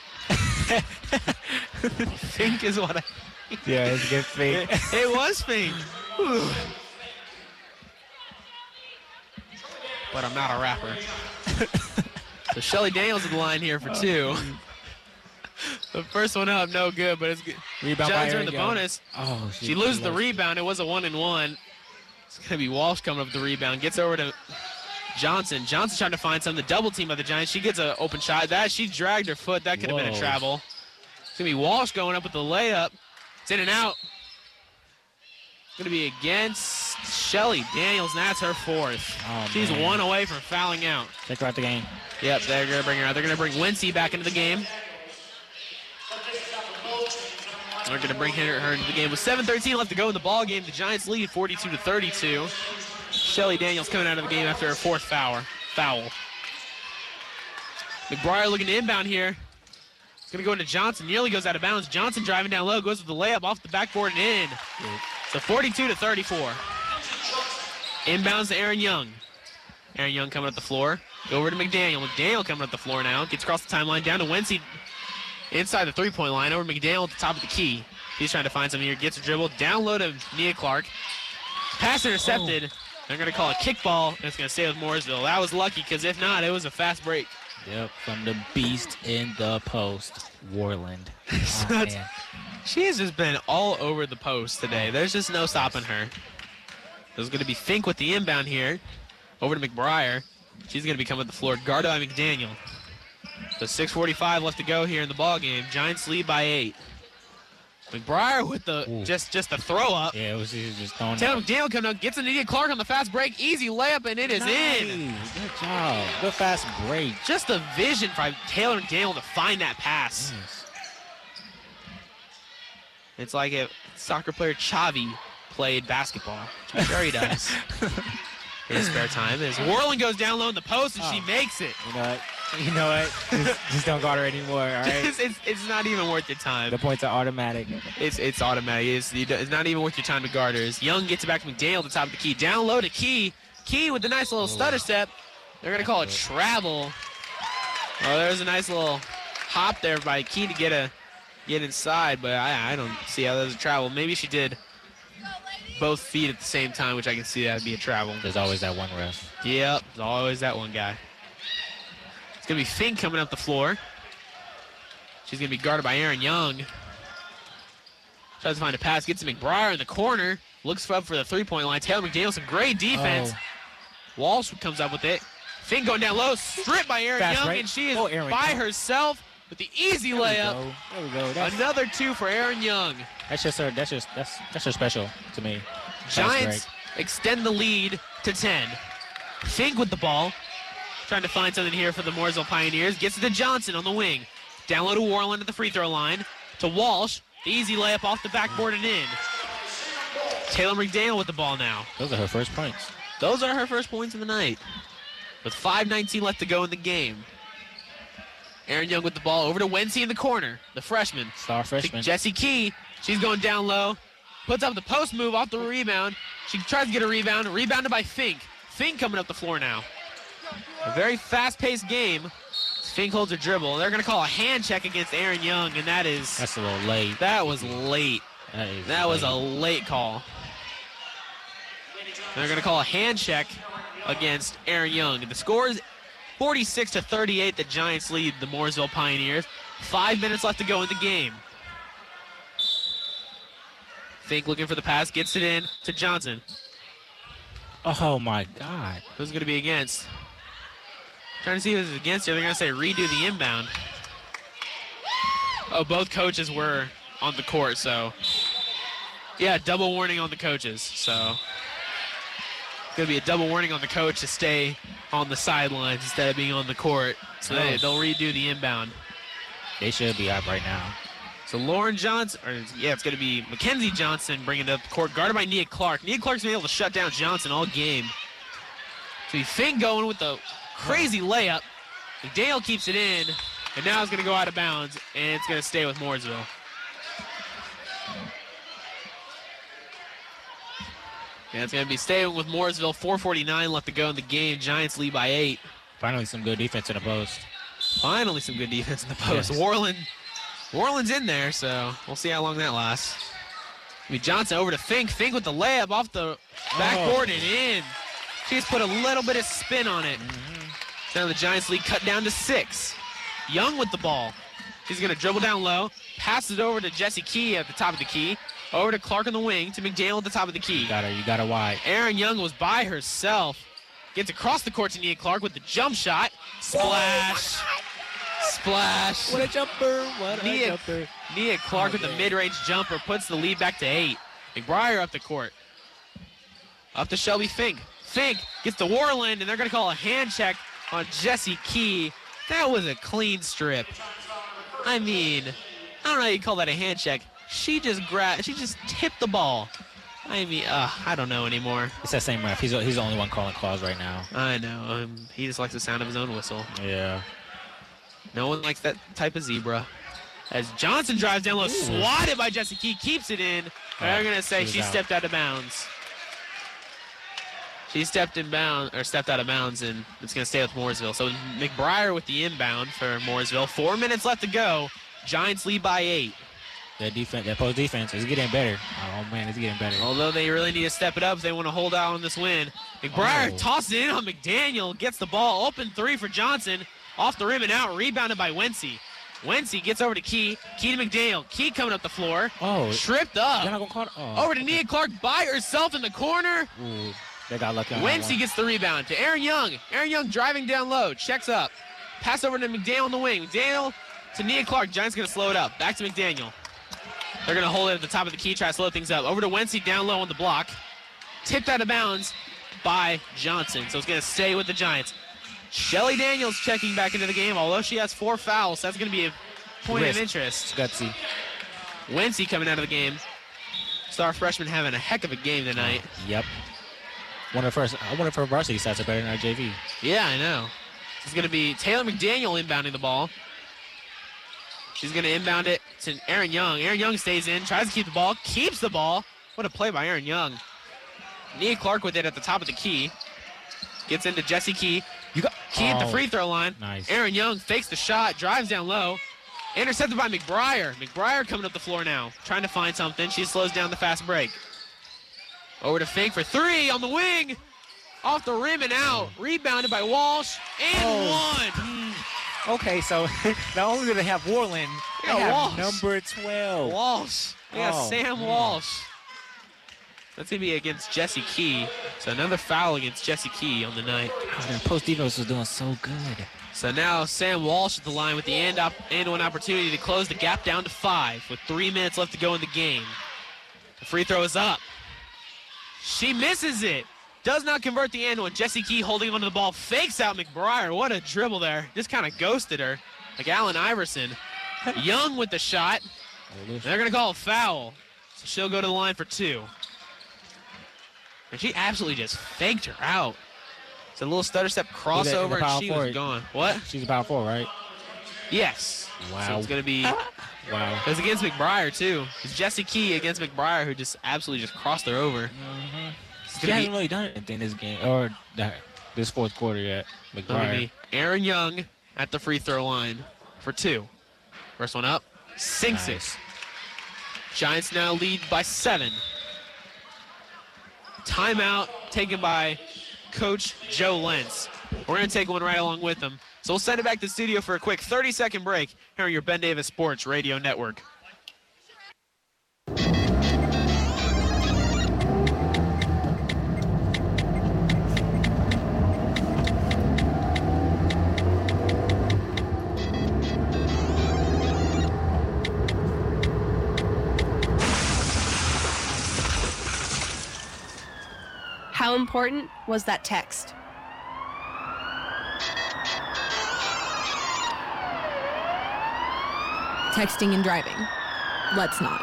Fink is what I think. Yeah, it's a good Fink. It, it was Fink. Ooh. But I'm not a rapper. So Shelly Daniels in the line here for two. The first one up, no good, but it's good. Rebound by Giants are in Aaron the Young. bonus. Oh, She she loses the lost. rebound. It was a one and one. It's going to be Walsh coming up with the rebound. Gets over to Johnson. Johnson trying to find something. The double team by the Giants. She gets an open shot. That she dragged her foot. That could have been a Whoa. travel. It's going to be Walsh going up with the layup. It's in and out. It's going to be against Shelly Daniels, and that's her fourth. Oh, She's man. one away from fouling out. Take her out the game. Yep, they're going to bring her out. They're going to bring Wincy back into the game. They're going to bring her, her into the game with seven thirteen left to go in the ball game. The Giants lead forty-two to thirty-two. Shelly Daniels coming out of the game after her fourth foul. Foul. McBriar looking to inbound here. It's going to go into Johnson. Nearly goes out of bounds. Johnson driving down low, goes with the layup off the backboard and in. So forty-two to thirty-four. Inbounds to Aaron Young. Aaron Young coming up the floor. Go over to McDaniel. McDaniel coming up the floor now. Gets across the timeline down to Wincy. Inside the three-point line, over to McDaniel at the top of the key. He's trying to find something here. Gets a dribble. Down low to Nia Clark. Pass intercepted. Oh. They're going to call a kickball, and it's going to stay with Mooresville. That was lucky, because if not, it was a fast break. Yep, from the beast in the post, Warland. So Oh, that's- man. She has just been all over the post today. There's just no stopping her. There's going to be Fink with the inbound here. Over to McBriar. She's going to be coming to the floor, guarded by McDaniel. So six forty-five left to go here in the ball game. Giants lead by eight. McBriar with the Ooh. just just the throw up. Yeah, it was, it was just throwing Taylor up. McDaniel coming up, gets an Nia Clark on the fast break. Easy layup, and it is in. Nice. Good job. Good fast break. Just the vision by Taylor McDaniel to find that pass. Yes. It's like if soccer player Chavi played basketball. Which I'm sure he does. In his spare time. As Warland goes down low in the post, and Oh. she makes it. You know what? You know what? Just, just don't guard her anymore, all right? It's, it's, it's not even worth your time. The points are automatic. It's it's automatic. It's, you do- it's not even worth your time to guard her. As Young gets it back to McDaniel at the top of the key. Down low to Key. Key with the nice little stutter step. They're going to call it travel. Oh, there's a nice little hop there by Key to get a get inside, but I, I don't see how there's a travel. Maybe she did both feet at the same time, which I can see that would be a travel. There's always that one ref. Yep, there's always that one guy. It's going to be Fink coming up the floor. She's going to be guarded by Aaron Young. Tries to find a pass, gets to McBriar in the corner. Looks up for the three-point line. Taylor McDaniel, some great defense. Oh. Walsh comes up with it. Fink going down low, stripped by Aaron Fast Young, break. and she is Oh, Aaron by Young. herself with the easy There we layup. go. There we go. That's, Another two for Aaron Young. that's just her. That's just that's that's her special to me. Fast Giants break. extend the lead to ten. Fink with the ball. Tries trying to find something here for the Mooresville Pioneers. Gets it to Johnson on the wing. Down low to Warland at the free throw line. To Walsh. The easy layup off the backboard and in. Taylor McDaniel with the ball now. Those are her first points. Those are her first points of the night. With five nineteen left to go in the game. Aaron Young with the ball over to Wency in the corner. The freshman. Star freshman. To Jessie Key. She's going down low. Puts up the post move off the rebound. She tries to get a rebound. Rebounded by Fink. Fink coming up the floor now. A very fast-paced game. Fink holds her dribble. They're going to call a hand check against Aaron Young, and that is... That's a little late. That was late. That, is that late. was a late call. They're going to call a hand check against Aaron Young. And the score is forty-six to thirty-eight. The Giants lead the Mooresville Pioneers. Five minutes left to go in the game. Fink looking for the pass. Gets it in to Johnson. Oh, my God. Who's going to be against? Trying to see who's against here. They're going to say redo the inbound. Oh, both coaches were on the court, so. Yeah, double warning on the coaches, so. Going to be a double warning on the coach to stay on the sidelines instead of being on the court. So they, they'll redo the inbound. They should be up right now. So Lauren Johnson, or yeah, it's going to be Mackenzie Johnson bringing it up the court, guarded by Nia Clark. Nia Clark's been able to shut down Johnson all game. So he Fink going with the crazy layup. McDaniel keeps it in, and now it's going to go out of bounds, and it's going to stay with Mooresville. Yeah, it's going to be staying with Mooresville. four forty-nine left to go in the game. Giants lead by eight. Finally some good defense in the post. Finally some good defense in the post. Yes. Warland, Warland's in there, so we'll see how long that lasts. I mean, Johnson over to Fink. Fink with the layup off the backboard Oh. and in. She's put a little bit of spin on it. Mm-hmm. Now the Giants lead cut down to six. Young with the ball. She's going to dribble down low. Pass it over to Jessie Key at the top of the key. Over to Clark on the wing. To McDaniel at the top of the key. You got her. You got her wide. Aaron Young was by herself. Gets across the court to Nia Clark with the jump shot. Splash. Splash. What a jumper. What a Nia, jumper. Nia Clark with the mid-range jumper puts the lead back to eight. McBriar up the court. Up to Shelby Fink. Fink gets to Warland, and they're going to call a hand check on Jessie Key. That was a clean strip. I mean, I don't know how you call that a hand check. She just grabbed, she just tipped the ball. I mean, uh, I don't know anymore. It's that same ref. He's, he's the only one calling calls right now. I know. Um, he just likes the sound of his own whistle. Yeah. No one likes that type of zebra. As Johnson drives down low, Ooh. swatted by Jessie Key, keeps it in. They're going to say she was she out. stepped out of bounds. She stepped in bound or stepped out of bounds, and it's going to stay with Mooresville. So McBriar with the inbound for Mooresville. Four minutes left to go. Giants lead by eight. That defense, that post defense is getting better. Oh man, it's getting better. Although they really need to step it up if they want to hold out on this win. McBriar Oh. tosses it in on McDaniel, gets the ball, open three for Johnson, off the rim and out, rebounded by Wency. Wency gets over to Key, Key to McDaniel, Key coming up the floor, Oh, tripped up, They're not gonna call it. Oh. over to Nia Clark by herself in the corner. Ooh, they got lucky on that Wency one. gets the rebound to Aaron Young. Aaron Young driving down low, checks up, pass over to McDaniel on the wing. McDaniel to Nia Clark. Giants gonna slow it up. Back to McDaniel. They're going to hold it at the top of the key, try to slow things up. Over to Wency down low on the block. Tipped out of bounds by Johnson. So it's going to stay with the Giants. Shelly Daniels checking back into the game, although she has four fouls. So that's going to be a point Risk. of interest. Gutsy. Wency coming out of the game. Star freshman having a heck of a game tonight. Yep. One of her first. I wonder if her varsity stats are better than our J V. Yeah, I know. It's going to be Taylor McDaniel inbounding the ball. She's going to inbound it to Aaron Young. Aaron Young stays in, tries to keep the ball, keeps the ball. What a play by Aaron Young. Nia Clark with it at the top of the key. Gets into Jessie Key. You got Key at the Oh, free throw line. nice. Aaron Young fakes the shot, drives down low. Intercepted by McBriar. McBriar coming up the floor now, trying to find something. She slows down the fast break. Over to Fink for three on the wing. Off the rim and out. Rebounded by Walsh. And Oh. one. Okay, so not only do they have Warland, they Yeah, have Walsh. number twelve. Walsh. We got Oh, Sam man. Walsh. That's going to be against Jessie Key. So another foul against Jessie Key on the night. Their post defense was doing so good. So now Sam Walsh at the line with the end up and one opportunity to close the gap down to five with three minutes left to go in the game. The free throw is up. She misses it. Does not convert the end one. Jessie Key holding onto the ball. Fakes out McBriar. What a dribble there. Just kind of ghosted her like Allen Iverson. Young with the shot. They're going to call a foul. So she'll go to the line for two. And she absolutely just faked her out. It's a little stutter step crossover, and she was gone. What? She's a power four, right? Yes. Wow. So it's going to be... Wow. It was against McBriar, too. It's Jessie Key against McBriar, who just absolutely just crossed her over. Mm-hmm. She hasn't really done anything this game, or this fourth quarter yet. McBriar. Aaron Young at the free throw line for two. First one up. Sinks Nice. it. Giants now lead by seven. Timeout taken by Coach Joe Lentz. We're going to take one right along with him. So we'll send it back to the studio for a quick thirty-second break here on your Ben Davis Sports Radio Network. How important was that text? Texting and driving. Let's not.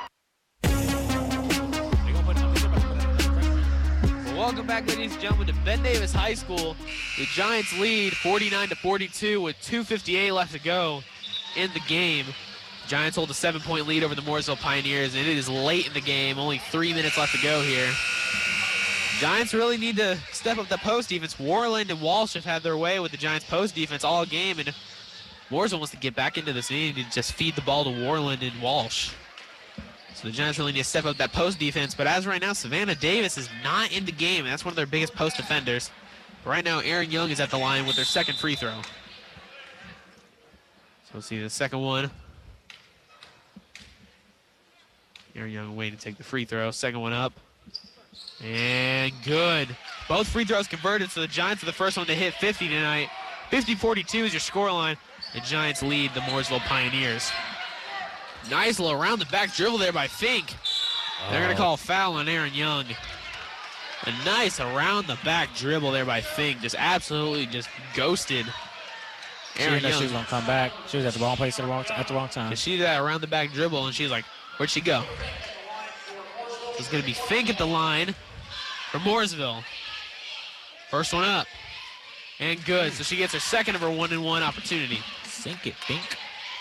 Well, welcome back, ladies and gentlemen, to Ben Davis High School. The Giants lead forty-nine to forty-two with two fifty-eight left to go in the game. Giants hold a seven-point lead over the Mooresville Pioneers, and it is late in the game. Only three minutes left to go here. Giants really need to step up the post defense. Warland and Walsh have had their way with the Giants post defense all game, and Mooresville wants to get back into this. They need to just feed the ball to Warland and Walsh. So the Giants really need to step up that post defense, but as right now, Savannah Davis is not in the game, and that's one of their biggest post defenders. But right now, Aaron Young is at the line with their second free throw. So we'll see the second one. Aaron Young waiting to take the free throw. Second one up. And good. Both free throws converted, so the Giants are the first one to hit fifty tonight. fifty forty-two is your scoreline. The Giants lead the Mooresville Pioneers. Nice little around the back dribble there by Fink. They're going to call a foul on Aaron Young. A nice around the back dribble there by Fink. Just absolutely just ghosted Aaron Aaron Young. She was going to come back. She was at the wrong place at the wrong, at the wrong time. She did that around the back dribble, and she's like, where'd she go? It's going to be Fink at the line for Mooresville. First one up. And good. So she gets her second of her one-and-one opportunity. Sink it, Fink.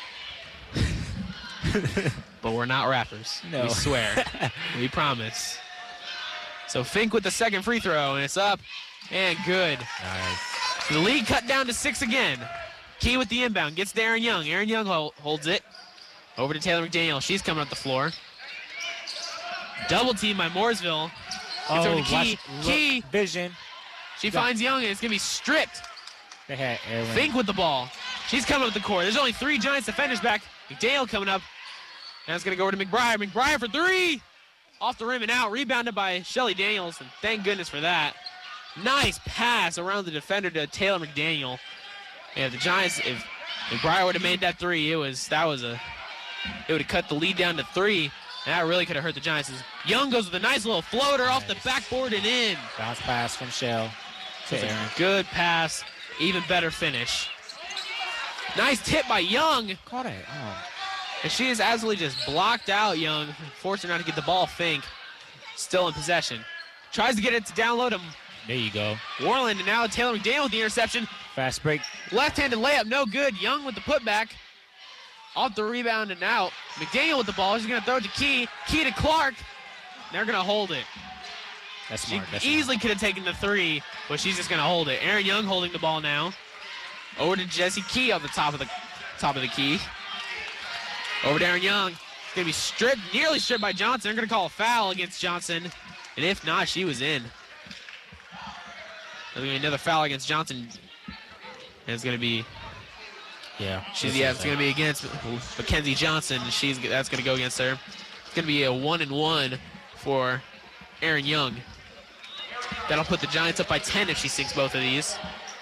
But we're not rappers. No. We swear. We promise. So Fink with the second free throw, and it's up and good. Nice. The lead cut down to six again. Key with the inbound. Gets to Aaron Young. Aaron Young hold, holds it. Over to Taylor McDaniel. She's coming up the floor. Double team by Mooresville. Gets over to Key. watch- Key. look, Vision. She Yeah. finds Young, and it's going to be stripped. They had Aaron. Fink with the ball. She's coming up the court. There's only three Giants defenders back. McDaniel coming up. Now it's going to go over to McBriar. McBriar for three. Off the rim and out. Rebounded by Shelly Daniels, and thank goodness for that. Nice pass around the defender to Taylor McDaniel. Yeah, the Giants, if McBriar would have made that three, it was that was a it would have cut the lead down to three, and that really could have hurt the Giants. Young goes with a nice little floater off the backboard and in. Bounce pass from Shell to It's a Aaron. good pass, even better finish. Nice tip by Young. Caught it. Oh. And she is absolutely just blocked out, Young. Forced her not to get the ball. Fink still in possession. Tries to get it to download him. There you go. Warland, and now Taylor McDaniel with the interception. Fast break. Left-handed layup, no good. Young with the putback. Off the rebound and out. McDaniel with the ball. She's going to throw it to Key. Key to Clark. They're going to hold it. That's She smart. That's easily could have taken the three, but she's just going to hold it. Aaron Young holding the ball now. Over to Jessie Key on the top of the top of the key. Over to Aaron Young. It's going to be stripped, nearly stripped by Johnson. They're going to call a foul against Johnson. And if not, she was in. There's going to be another foul against Johnson. And it's going to be... Yeah. She's, yeah, it's going to be against Mackenzie Johnson. She's That's going to go against her. It's going to be a one and one for Aaron Young. That'll put the Giants up by ten if she sinks both of these.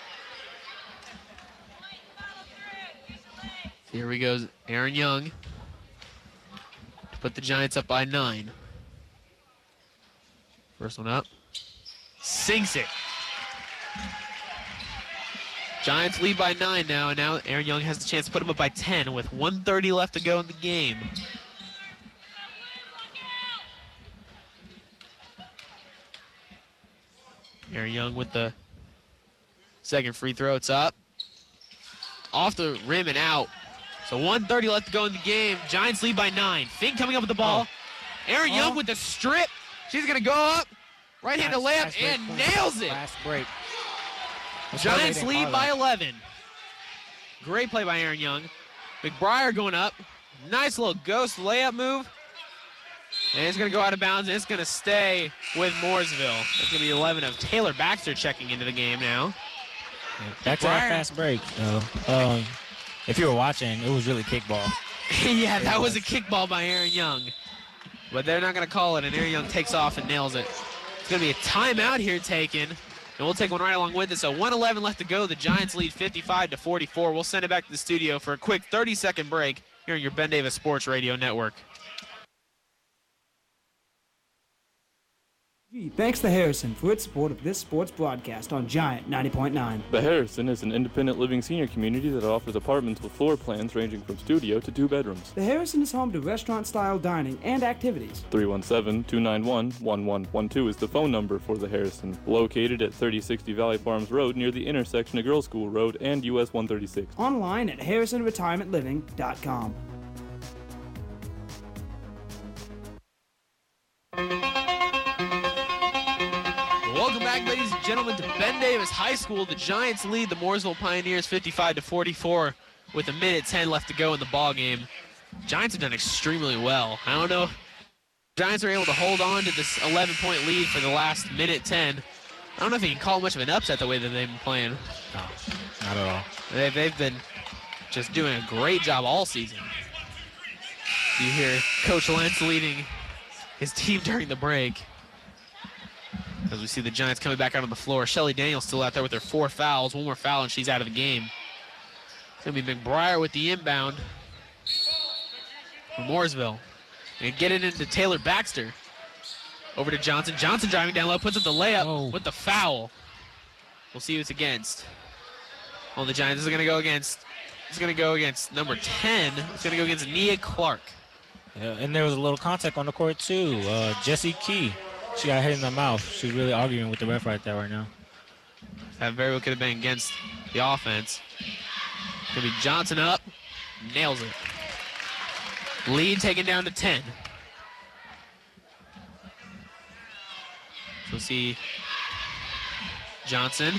Here we go, Aaron Young to put the Giants up by nine. First one up. sinks it. Giants lead by nine now, and now Aaron Young has the chance to put them up by ten with one thirty left to go in the game. Aaron Young with the second free throw. It's up. Off the rim and out. So one thirty left to go in the game. Giants lead by nine. Fink coming up with the ball. Oh. Aaron Young oh. with the strip. She's going to go up. Right-handed layup and break. nails it. Last break. Giants lead by eleven. Great play by Aaron Young. McBriar going up. Nice little ghost layup move. And it's going to go out of bounds, and it's going to stay with Mooresville. It's going to be eleven of Taylor Baxter checking into the game now. Back to that fast break, though. Um, if you were watching, it was really kickball. Yeah, that was a kickball by Aaron Young. But they're not going to call it, and Aaron Young takes off and nails it. It's going to be a timeout here taken, and we'll take one right along with it. So one eleven left to go. The Giants lead fifty-five to forty-four. We'll send it back to the studio for a quick thirty-second break here on your Ben Davis Sports Radio Network. Thanks to Harrison for its support of this sports broadcast on Giant ninety point nine. The Harrison is an independent living senior community that offers apartments with floor plans ranging from studio to two bedrooms. The Harrison is home to restaurant-style dining and activities. three one seven, two nine one, one one one two is the phone number for the Harrison, located at thirty sixty Valley Farms Road near the intersection of Girls School Road and U S one thirty-six. Online at harrison retirement living dot com. Welcome back, ladies and gentlemen, to Ben Davis High School. The Giants lead the Mooresville Pioneers fifty-five to forty-four with a minute ten left to go in the ball game. Giants have done extremely well. I don't know if Giants are able to hold on to this eleven-point lead for the last minute ten. I don't know if you can call much of an upset the way that they've been playing. No, not at all. They've, they've been just doing a great job all season. You hear Coach Lentz leading his team during the break. As we see the Giants coming back out on the floor. Shelly Daniels still out there with her four fouls. One more foul and she's out of the game. It's going to be McBriar with the inbound for Mooresville. And get it into Taylor Baxter. Over to Johnson. Johnson driving down low, puts up the layup oh. with the foul. We'll see who it's against. Oh, the Giants is going to go against, it's going to go against number ten. It's going to go against Nia Clark. Yeah, and there was a little contact on the court too. Uh, Jessie Key. She got hit in the mouth. She's really arguing with the ref right there right now. That very well could have been against the offense. Gonna be Johnson up. Nails it. Lead taken down to ten. So we'll see Johnson.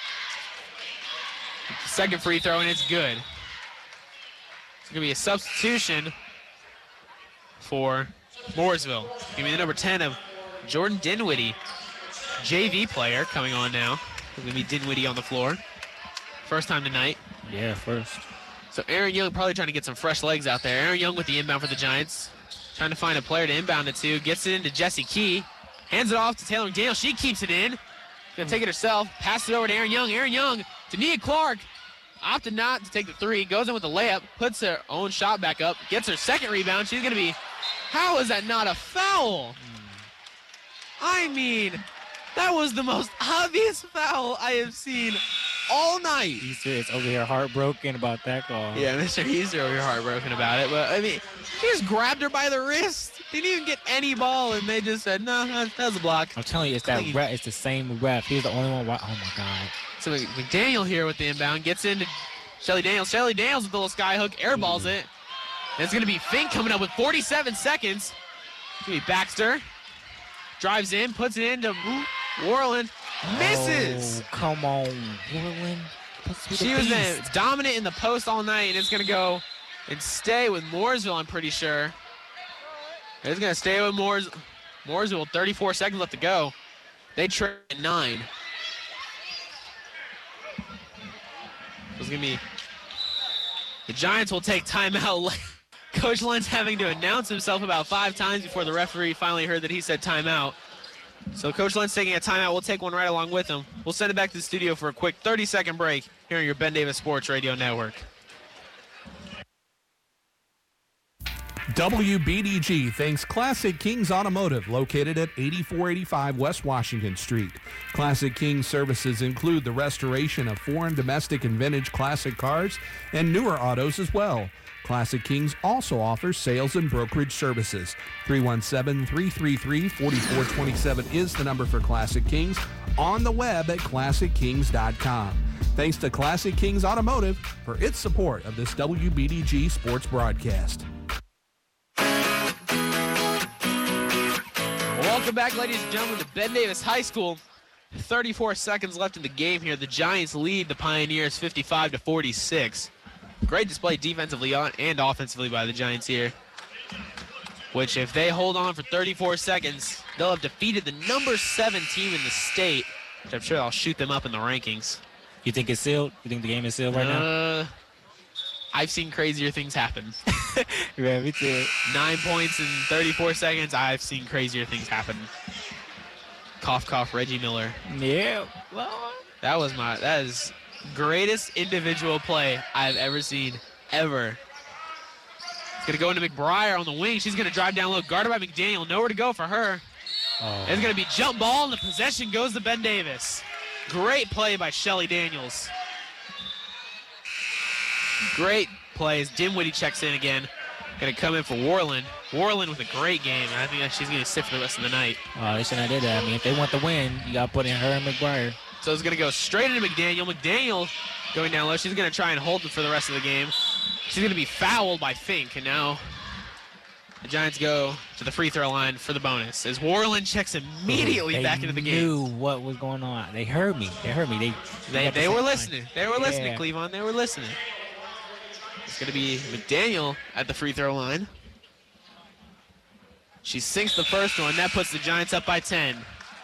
Second free throw, and it's good. It's gonna be a substitution for Mooresville. Give me the number ten of Jordan Dinwiddie, J V player, coming on now. It's going to be Dinwiddie on the floor. First time tonight. Yeah, first. So Aaron Young probably trying to get some fresh legs out there. Aaron Young with the inbound for the Giants. Trying to find a player to inbound it to. Gets it into Jessie Key. Hands it off to Taylor McDaniel. She keeps it in. Going to take it herself. Passes it over to Aaron Young. Aaron Young to Nia Clark. Opted not to take the three. Goes in with the layup. Puts her own shot back up. Gets her second rebound. She's going to be... How is that not a foul? I mean, that was the most obvious foul I have seen all night. Easter is over here heartbroken about that call. Yeah, Mister Easter over here heartbroken about it. But, I mean, he just grabbed her by the wrist. Didn't even get any ball, and they just said, no, that, that was a block. I'm telling you, it's that ref. It's the same ref. He's the only one. Oh, my God. So McDaniel here with the inbound. Gets into Shelly Daniels. Shelly Daniels with the little sky hook. Airballs mm. it. And it's going to be Fink coming up with forty-seven seconds. It's going to be Baxter. Drives in, puts it into Warland, misses. Oh, come on, Warland. She was been dominant in the post all night, and it's going to go and stay with Mooresville, I'm pretty sure. It's going to stay with Moores, Mooresville, thirty-four seconds left to go. They trail at nine. It's going to be, the Giants will take timeout. Coach Lentz having to announce himself about five times before the referee finally heard that he said timeout. So Coach Lentz taking a timeout. We'll take one right along with him. We'll send it back to the studio for a quick thirty-second break here on your Ben Davis Sports Radio Network. W B D G thanks Classic Kings Automotive, located at eighty-four eighty-five West Washington Street. Classic Kings services include the restoration of foreign, domestic, and vintage classic cars and newer autos as well. Classic Kings also offers sales and brokerage services. three one seven, three three three, four four two seven is the number for Classic Kings. On the web at classic kings dot com. Thanks to Classic Kings Automotive for its support of this W B D G sports broadcast. Welcome back, ladies and gentlemen, to Ben Davis High School. thirty-four seconds left in the game here. The Giants lead the Pioneers fifty-five to forty-six. Great display defensively and offensively by the Giants here, which if they hold on for thirty-four seconds, they'll have defeated the number seven team in the state, which I'm sure I'll shoot them up in the rankings. You think it's sealed? You think the game is sealed right uh, now? I've seen crazier things happen. Yeah, me too. Nine points in thirty-four seconds. I've seen crazier things happen. Cough, cough, Reggie Miller. Yeah. Well, that was my, that is greatest individual play I've ever seen, ever. It's going to go into McBriar on the wing. She's going to drive down low, guarded by McDaniel. Nowhere to go for her. Oh. It's going to be jump ball, and the possession goes to Ben Davis. Great play by Shelly Daniels. Great plays. Dimwitty checks in again. Going to come in for Warland. Warland with a great game, and I think that she's going to sit for the rest of the night. Oh, they shouldn't have did that. I mean, if they want the win, you got to put in her and McBriar. So it's going to go straight into McDaniel. McDaniel going down low. She's going to try and hold it for the rest of the game. She's going to be fouled by Fink, and now the Giants go to the free throw line for the bonus as Warland checks immediately they back into the game. They knew what was going on. They heard me. They heard me. They They, they were listening. Line. They were listening, yeah. Cleveland. They were listening. It's going to be McDaniel at the free throw line. She sinks the first one. That puts the Giants up by ten.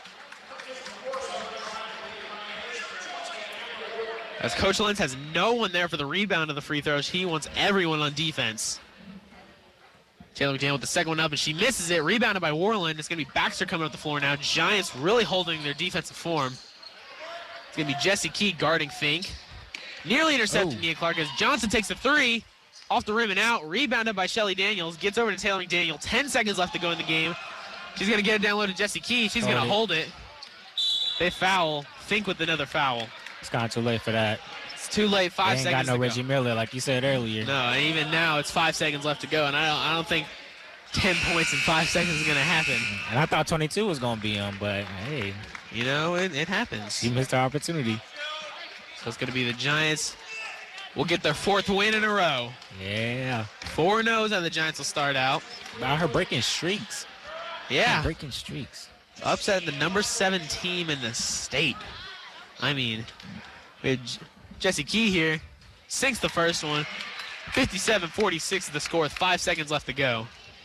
As Coach Lentz has no one there for the rebound of the free throws, he wants everyone on defense. Taylor McDaniel with the second one up, and she misses it. Rebounded by Warland. It's going to be Baxter coming up the floor now. Giants really holding their defensive form. It's going to be Jesse Key guarding Fink. Nearly intercepted oh. Nia Clark as Johnson takes a three. Off the rim and out. Rebounded by Shelly Daniels. Gets over to Taylor McDaniel. Ten seconds left to go in the game. She's going to get it down low to Jesse Key. She's going to hold it. They foul. Fink with another foul. It's kind of too late for that. It's too late. Five they ain't seconds got no to Reggie go. Miller like you said earlier. No, and even now it's five seconds left to go, and I don't, I don't think ten points in five seconds is going to happen. And I thought twenty-two was going to be him, but hey. You know, it, it happens. You missed our opportunity. So it's going to be the Giants. Will get their fourth win in a row. Yeah. Four no's how the Giants will start out. About her breaking streaks. Yeah. Her breaking streaks. Upset the number seven team in the state. I mean, we had Jesse Key here. Sinks the first one. fifty-seven forty-six is the score with five seconds left to go.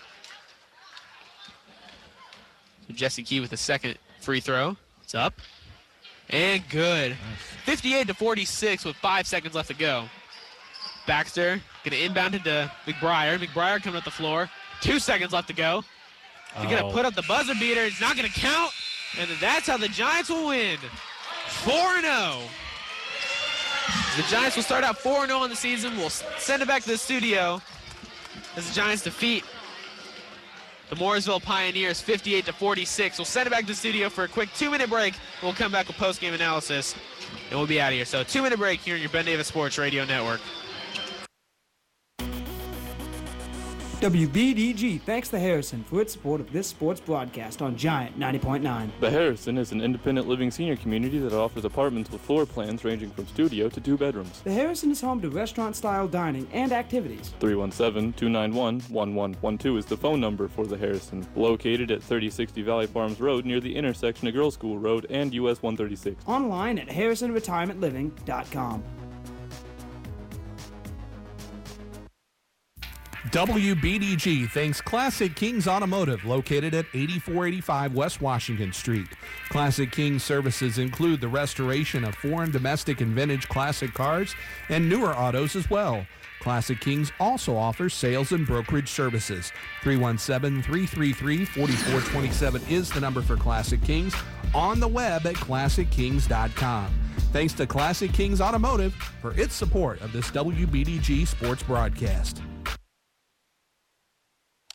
So Jesse Key with the second free throw. It's up. And good. fifty-eight to forty-six with five seconds left to go. Baxter going to inbound it to McBriar. McBriar coming up the floor. Two seconds left to go. They're going to put up the buzzer beater. It's not going to count. And that's how the Giants will win. four and oh. The Giants will start out four and oh in the season. We'll send it back to the studio as the Giants defeat the Mooresville Pioneers fifty-eight to forty-six. We'll send it back to the studio for a quick two-minute break. We'll come back with post-game analysis, and we'll be out of here. So two-minute break here on your Ben Davis Sports Radio Network. W B D G thanks to Harrison for its support of this sports broadcast on Giant ninety point nine. The Harrison is an independent living senior community that offers apartments with floor plans ranging from studio to two bedrooms. The Harrison is home to restaurant-style dining and activities. three one seven, two nine one, one one one two is the phone number for the Harrison, located at thirty sixty Valley Farms Road near the intersection of Girls School Road and U S one thirty-six. Online at harrison retirement living dot com. W B D G thanks Classic Kings Automotive, located at eighty-four eighty-five West Washington Street. Classic Kings services include the restoration of foreign, domestic, and vintage classic cars and newer autos as well. Classic Kings also offers sales and brokerage services. three one seven, three three three, four four two seven is the number for Classic Kings. On the web at classic kings dot com. Thanks to Classic Kings Automotive for its support of this W B D G sports broadcast.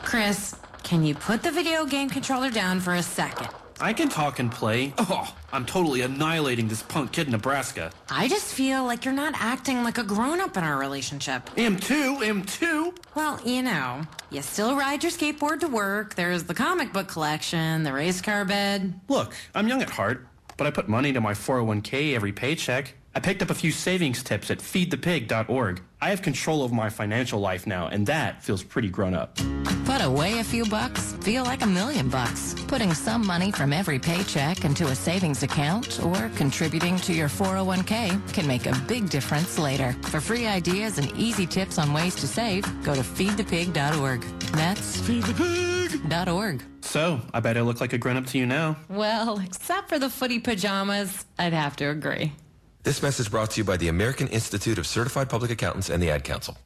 Chris, can you put the video game controller down for a second? I can talk and play. Oh, I'm totally annihilating this punk kid in Nebraska. I just feel like you're not acting like a grown-up in our relationship. M two, M two. Well, you know, you still ride your skateboard to work, there's the comic book collection, the race car bed. Look, I'm young at heart, but I put money into my four oh one k every paycheck. I picked up a few savings tips at feed the pig dot org. I have control of my financial life now, and that feels pretty grown up. Put away a few bucks, feel like a million bucks. Putting some money from every paycheck into a savings account or contributing to your four oh one k can make a big difference later. For free ideas and easy tips on ways to save, go to feed the pig dot org. That's feed the pig dot org. So, I bet I look like a grown-up to you now. Well, except for the footy pajamas, I'd have to agree. This message brought to you by the American Institute of Certified Public Accountants and the Ad Council.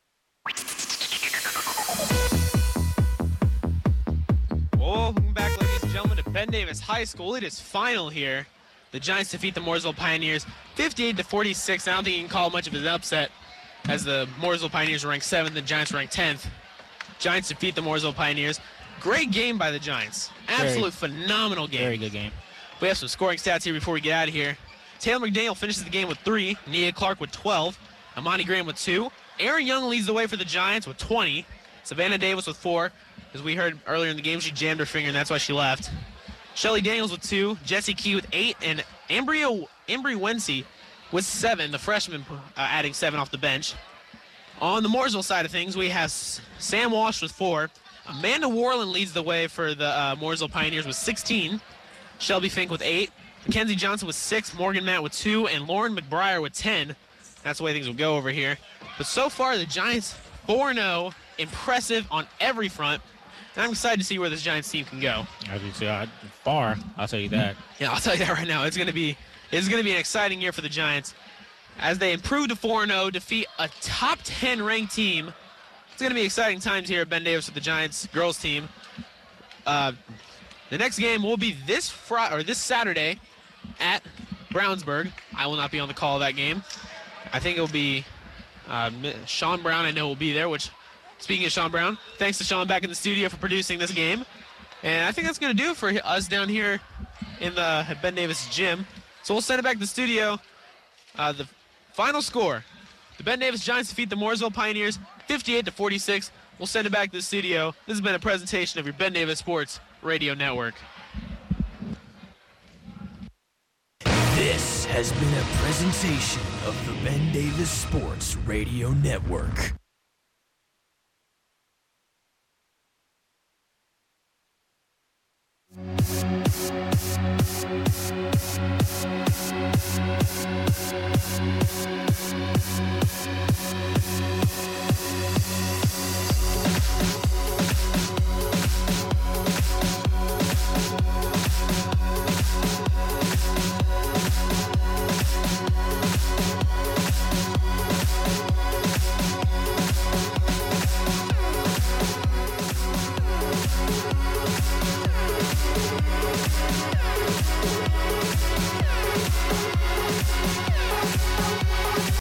Welcome back, ladies and gentlemen, to Ben Davis High School. It is final here. The Giants defeat the Mooresville Pioneers fifty-eight to forty-six. I don't think you can call much of an upset, as the Mooresville Pioneers are ranked seventh, the Giants are ranked tenth. Giants defeat the Mooresville Pioneers. Great game by the Giants. Absolute very, phenomenal game. Very good game. We have some scoring stats here before we get out of here. Taylor McDaniel finishes the game with three. Nia Clark with twelve. Amani Graham with two. Aaron Young leads the way for the Giants with twenty. Savannah Davis with four. As we heard earlier in the game, she jammed her finger, and that's why she left. Shelly Daniels with two. Jessie Key with eight. And Embry Wency with seven. The freshman uh, adding seven off the bench. On the Mooresville side of things, we have Sam Walsh with four. Amanda Warland leads the way for the uh, Mooresville Pioneers with sixteen. Shelby Fink with eight. Mackenzie Johnson with six, Morgan Matt with two, and Lauren McBriar with ten. That's the way things will go over here. But so far, the Giants four and oh, impressive on every front. And I'm excited to see where this Giants team can go. I do too. I, far, I'll tell you that. Yeah, I'll tell you that right now. It's going to be it's going to be an exciting year for the Giants as they improve to four and oh, defeat a top ten ranked team. It's going to be exciting times here at Ben Davis with the Giants girls team. Uh, the next game will be this Friday or this Saturday at Brownsburg. I will not be on the call of that game. I think it will be uh, Sean Brown, I know, will be there, which, speaking of Sean Brown, thanks to Sean back in the studio for producing this game. And I think that's going to do it for us down here in the Ben Davis gym. So we'll send it back to the studio. Uh, the final score, the Ben Davis Giants defeat the Mooresville Pioneers fifty-eight to forty-six. We'll send it back to the studio. This has been a presentation of your Ben Davis Sports Radio Network. This has been a presentation of the Ben Davis Sports Radio Network. We'll be right back.